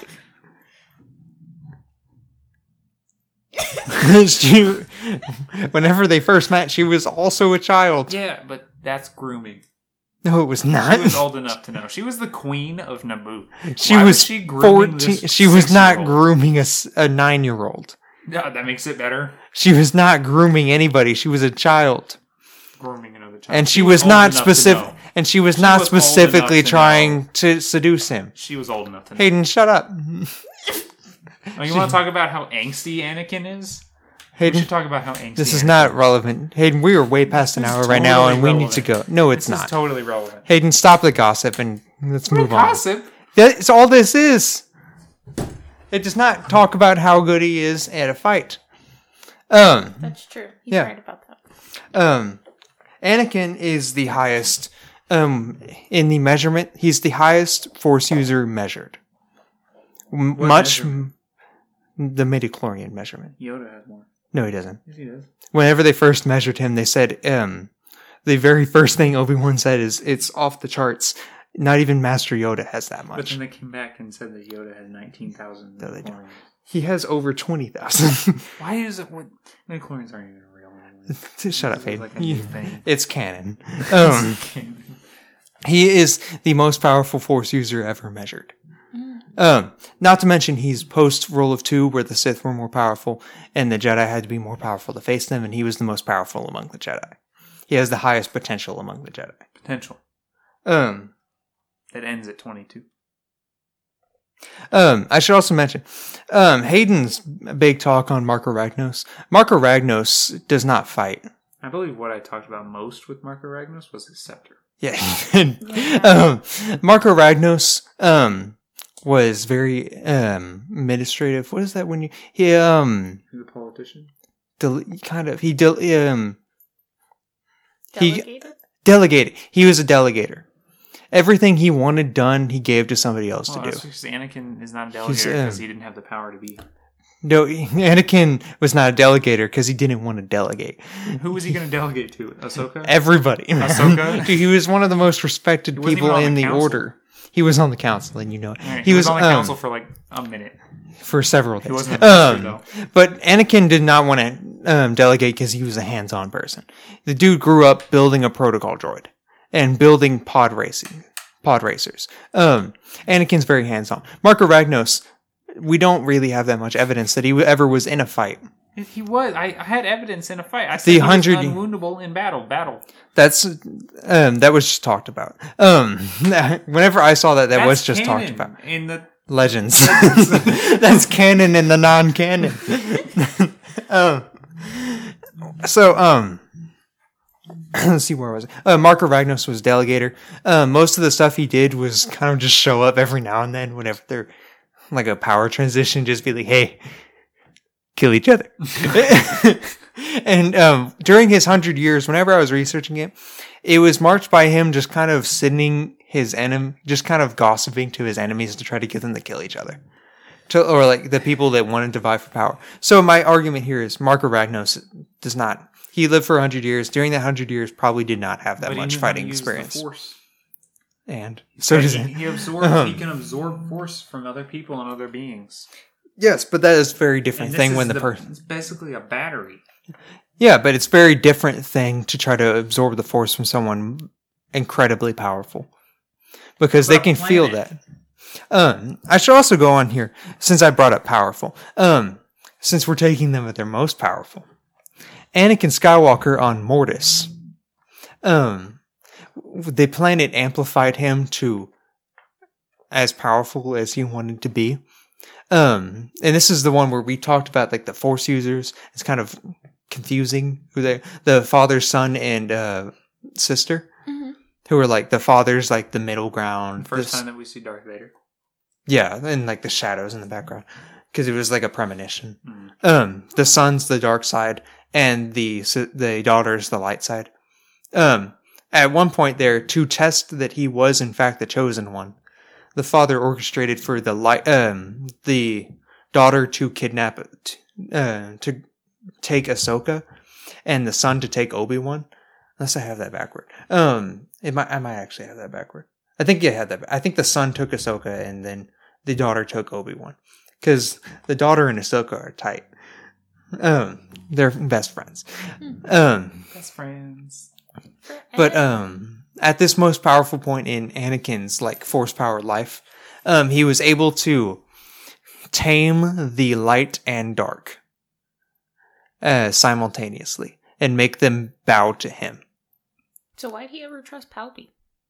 she, whenever they first met, she was also a child. Yeah, but that's grooming. No, it was She not. was old enough to know. She was the queen of Naboo. She Why was she grooming fourteen. this She was not six-year-old? grooming a, s- a nine-year-old. Yeah, that makes it better. She was not grooming anybody. She was a child, Grooming another child. and she was old not enough to specific. know. And she was She not was old specifically enough to trying know. to seduce him. She was old enough to know. Hayden, shut up. Oh, you want to talk about how angsty Anakin is? We Hayden, should talk about how angsty. this is Anakin not relevant. Hayden, we are way past an This is hour right now, totally and we need to go. relevant. No, it's This not. is totally relevant. Hayden, stop the gossip and let's move on. Gossip. That's all this is. It does not talk about how good he is at a fight. Um, That's true. He's Yeah. right about that. um, Anakin is the highest, um, in the measurement. He's the highest Force user measured. M- What much, measurement? m- the midichlorian measurement. Yoda has more. No, he doesn't. Yes, he does. Whenever they first measured him, they said, um, the very first thing Obi-Wan said is, it's off the charts. Not even Master Yoda has that But much. then they came back and said that Yoda had nineteen thousand. No, they don't. He has over twenty thousand. Why is it? What midichlorians aren't even real. Anymore. Shut up, This is Hayden. like a new thing. It's canon. Um, he is the most powerful Force user ever measured. Um, not to mention he's post Rule of Two, where the Sith were more powerful, and the Jedi had to be more powerful to face them, and he was the most powerful among the Jedi. He has the highest potential among the Jedi. Potential Um, that ends at twenty-two. um, I should also mention, um, Hayden's big talk on Marco Ragnos. Marco Ragnos does not fight. I believe what I talked about most with Marco Ragnos was his scepter. Yeah. um, Marco Ragnos, um, was very, um, administrative. What is that when you, he, um, He's a politician. del- kind of, he, del- um, He- Delegated? delegated. He was a delegator. Everything he wanted done, he gave to somebody else Well, to that's do. because Anakin is not a He's, delegator because um, he didn't have the power to be. No, Anakin was not a delegator because he didn't want to delegate. Who was he going to delegate to? Ahsoka? Everybody. Ahsoka? Dude, he was one of the most respected He wasn't people even on in the the council. order. He was on the council, and you know it. Alright, he, was, on the um, council for like a minute. for several He days. wasn't a master, Um, though. but Anakin did not want to um, delegate because he was a hands-on person. The dude grew up building a protocol droid and building pod racing, pod racers. Um, Anakin's very hands-on. Marco Ragnos, we don't really have that much evidence that he ever was in a fight. He was. I, I had evidence in a fight. I said The he was hundred- unwoundable in battle. Battle. That's um, that was just talked about. Um, whenever I saw that, that That's was just talked canon about. in the. Legends. That's canon in the non-canon. um, so, um, let's see, where was it? Uh, Marco Ragnos was delegator. Uh, most of the stuff he did was kind of just show up every now and then whenever they're like a power transition, just be like, hey, kill each other. And um, during his hundred years, whenever I was researching it, it was marked by him just kind of sending his enemy, just kind of gossiping to his enemies to try to get them to kill each other, to, or like the people that wanted to vie for power. So my argument here is Marco Ragnos does not. He lived for a hundred years. During that hundred years, probably did not have that but he much knew how to fighting use the experience. Force. And so does he, it. he absorbs. Um, he can absorb force from other people and other beings. Yes, but that is a very different And this thing is when the, the person. It's basically a battery. Yeah, but it's a very different thing to try to absorb the force from someone incredibly powerful. Because they But a can feel planet. that. Um, I should also go on here, since I brought up powerful. Um, since we're taking them at their most powerful. Anakin Skywalker on Mortis. Um, the planet amplified him to as powerful as he wanted to be. Um, and this is the one where we talked about like the Force users. It's kind of confusing who they, the father, son, and uh, sister, Mhm. who are like the father's like the middle ground. First This- time that we see Darth Vader. yeah, and like the shadows in the background because it was like a premonition. Mm. Um, the son's the dark side, and the s- the daughter's the light side. Um, at one point there, to test that he was in fact the chosen one, the father orchestrated for the light, um, the daughter to kidnap, uh, to take Ahsoka, and the son to take Obi-Wan. Unless I have that backward. Um, it might, I might actually have that backward. I think you had that. I think the son took Ahsoka, and then the daughter took Obi-Wan. Because the daughter and Ahsoka are tight. Um, they're best friends. Um, Best friends. but um, at this most powerful point in Anakin's like force powered life, um, he was able to tame the light and dark uh, simultaneously and make them bow to him. So why'd he ever trust Palpy?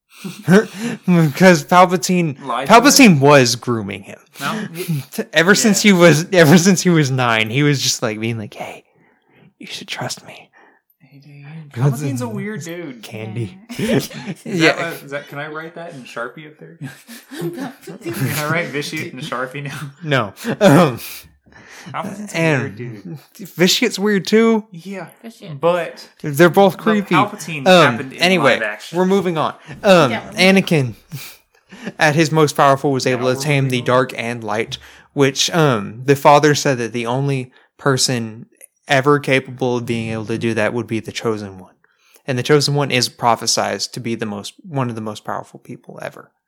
Because Palpatine, Lied to Palpatine was grooming him. No, he- Ever since he was, ever since he was nine, he was just like being like, "Hey, you should trust me." Hey, dude, Palpatine's a weird dude. Candy. Is Yeah. that, uh, is that? Can I write that in Sharpie up there? Can I write Vitiate in Sharpie now? No. Um, Palpatine's a and weird dude. Vitiate's weird too. Yeah, Good shit. but They're both but creepy. Palpatine Um, happened in anyway, live action. we're moving on. Um, Yeah, we're Anakin, at his most powerful, was able Now to we're tame the moving on. dark and light, which um, the father said that the only person ever capable of being able to do that would be the chosen one. And the chosen one is prophesized to be the most one of the most powerful people ever.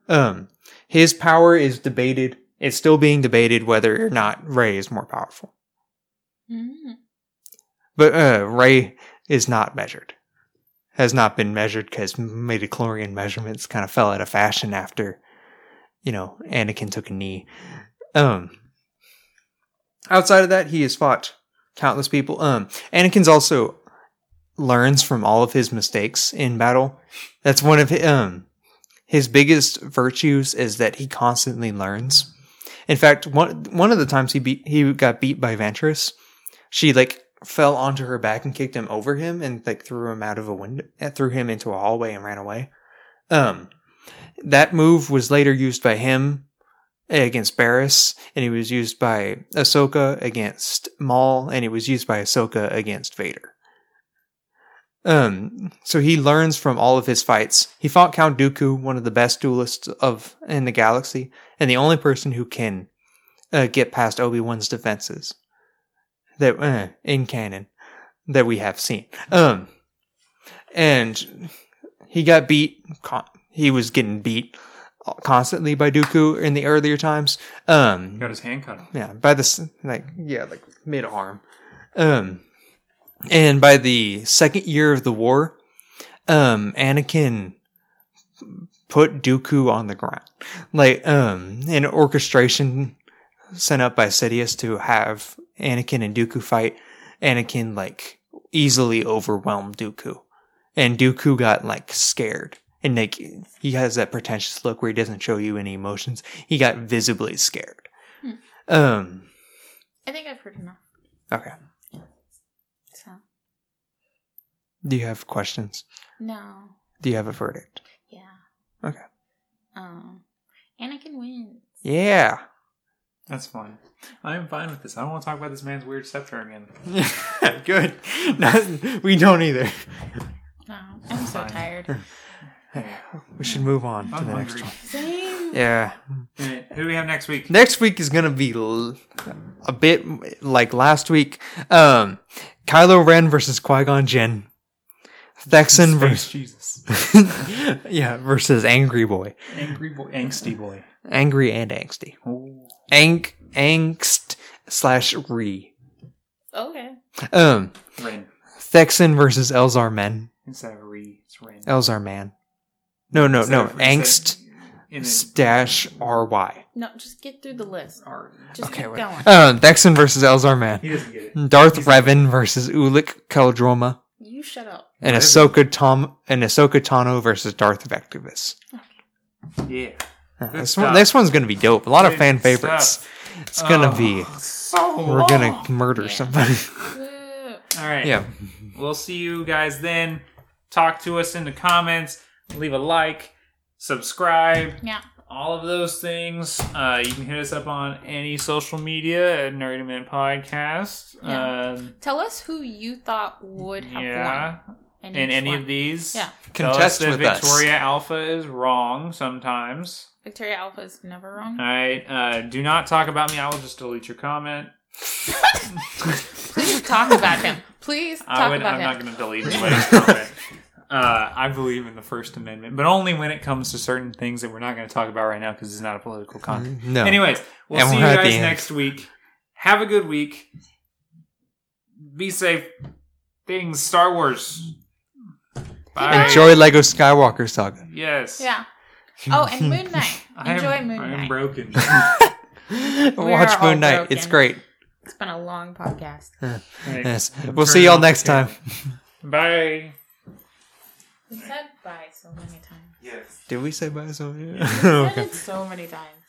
Um, his power is debated. It's still being debated whether or not Rey is more powerful. Mm-hmm. But uh, Rey is not measured. Has not been measured because midichlorian measurements kind of fell out of fashion after, you know, Anakin took a knee. Um, outside of that, he has fought countless people. Um, Anakin's also learns from all of his mistakes in battle. That's one of his, um, his biggest virtues is that he constantly learns. In fact, one one of the times he beat he got beat by Ventress, she like fell onto her back and kicked him over him and like threw him out of a window, threw him into a hallway and ran away. Um, that move was later used by him against Barriss, and it was used by Ahsoka against Maul, and it was used by Ahsoka against Vader. Um, so he learns from all of his fights. He fought Count Dooku, one of the best duelists of in the galaxy, and the only person who can uh, get past Obi-Wan's defenses that uh, in canon that we have seen. Um, and he got beat. Con- he was getting beat constantly by Dooku in the earlier times. Um, Got his hand cut off. yeah, by the like yeah, like mid arm. Um. And by the second year of the war, um, Anakin put Dooku on the ground. Like, um, an orchestration sent up by Sidious to have Anakin and Dooku fight. Anakin, like, easily overwhelmed Dooku. And Dooku got, like, scared. And, like, he has that pretentious look where he doesn't show you any emotions. He got visibly scared. Hmm. Um, I think I've heard enough. okay. So Do you have questions? no, Do you have a verdict? yeah. Okay. Um, Anakin wins. Yeah. That's fine. I'm fine with this. I don't want to talk about this man's weird scepter again. Good. No, we don't either. No, I'm so Fine. tired. We should move on to I'm the hungry. next one. Same. Yeah. Alright, who do we have next week? Next week is going to be l- a bit like last week. Um, Kylo Ren versus Qui-Gon Jinn. Thexan Space versus... Jesus. yeah, versus Angry Boy. Angry boy. Angsty boy. Angry and angsty. Oh. Ang- angst slash re. Okay. Um, Ren. Thexan versus Elzar Men. Instead of re, it's Ren. Elzar Man. No, no, Instead no. of- Angst instead- in dash R Y. No, just get through the list. an R. Just Okay, keep wait. going. Um, Thexan versus Elzar Man. He doesn't get it. Darth Revan versus Ulic Qel-Droma. You shut up. And Revan. Ahsoka Tom and Ahsoka Tano versus Darth Vectivus. Yeah. Uh, Good this stuff. one, this one's gonna be dope. A lot of Good fan favorites. stuff. It's gonna Oh, be. So We're long. gonna murder Yeah. somebody. Uh, All right. Yeah. We'll see you guys then. Talk to us in the comments. Leave a like. Subscribe. yeah. All of those things. Uh, you can hit us up on any social media at Nerdy Man Podcast. Yeah. Um, Tell us who you thought would have yeah. won. in In each any one. of these. Yeah. Tell Contest us that with us. Victoria Alpha is wrong sometimes. Victoria Alpha is never wrong. All right. Uh, do not talk about me. I will just delete your comment. Please talk about him. Please talk I would, about I'm him. not going to delete anybody's comment. Uh, I believe in the First Amendment, but only when it comes to certain things that we're not going to talk about right now because it's not a political content. No. Anyways, we'll And see you we're at the guys end. next week. Have a good week. Be safe. Things Star Wars. Bye. Enjoy Lego Skywalker Saga. Yes. Yeah. Oh, and Moon Knight. I am, Enjoy Moon I am Knight. broken. Watch all Moon Knight. broken. It's great. It's been a long podcast. Right. Yes. Turn We'll see y'all off next the camera. time. Bye. We said bye so many times. Yes. Did we say bye so many? We said Okay. it so many times.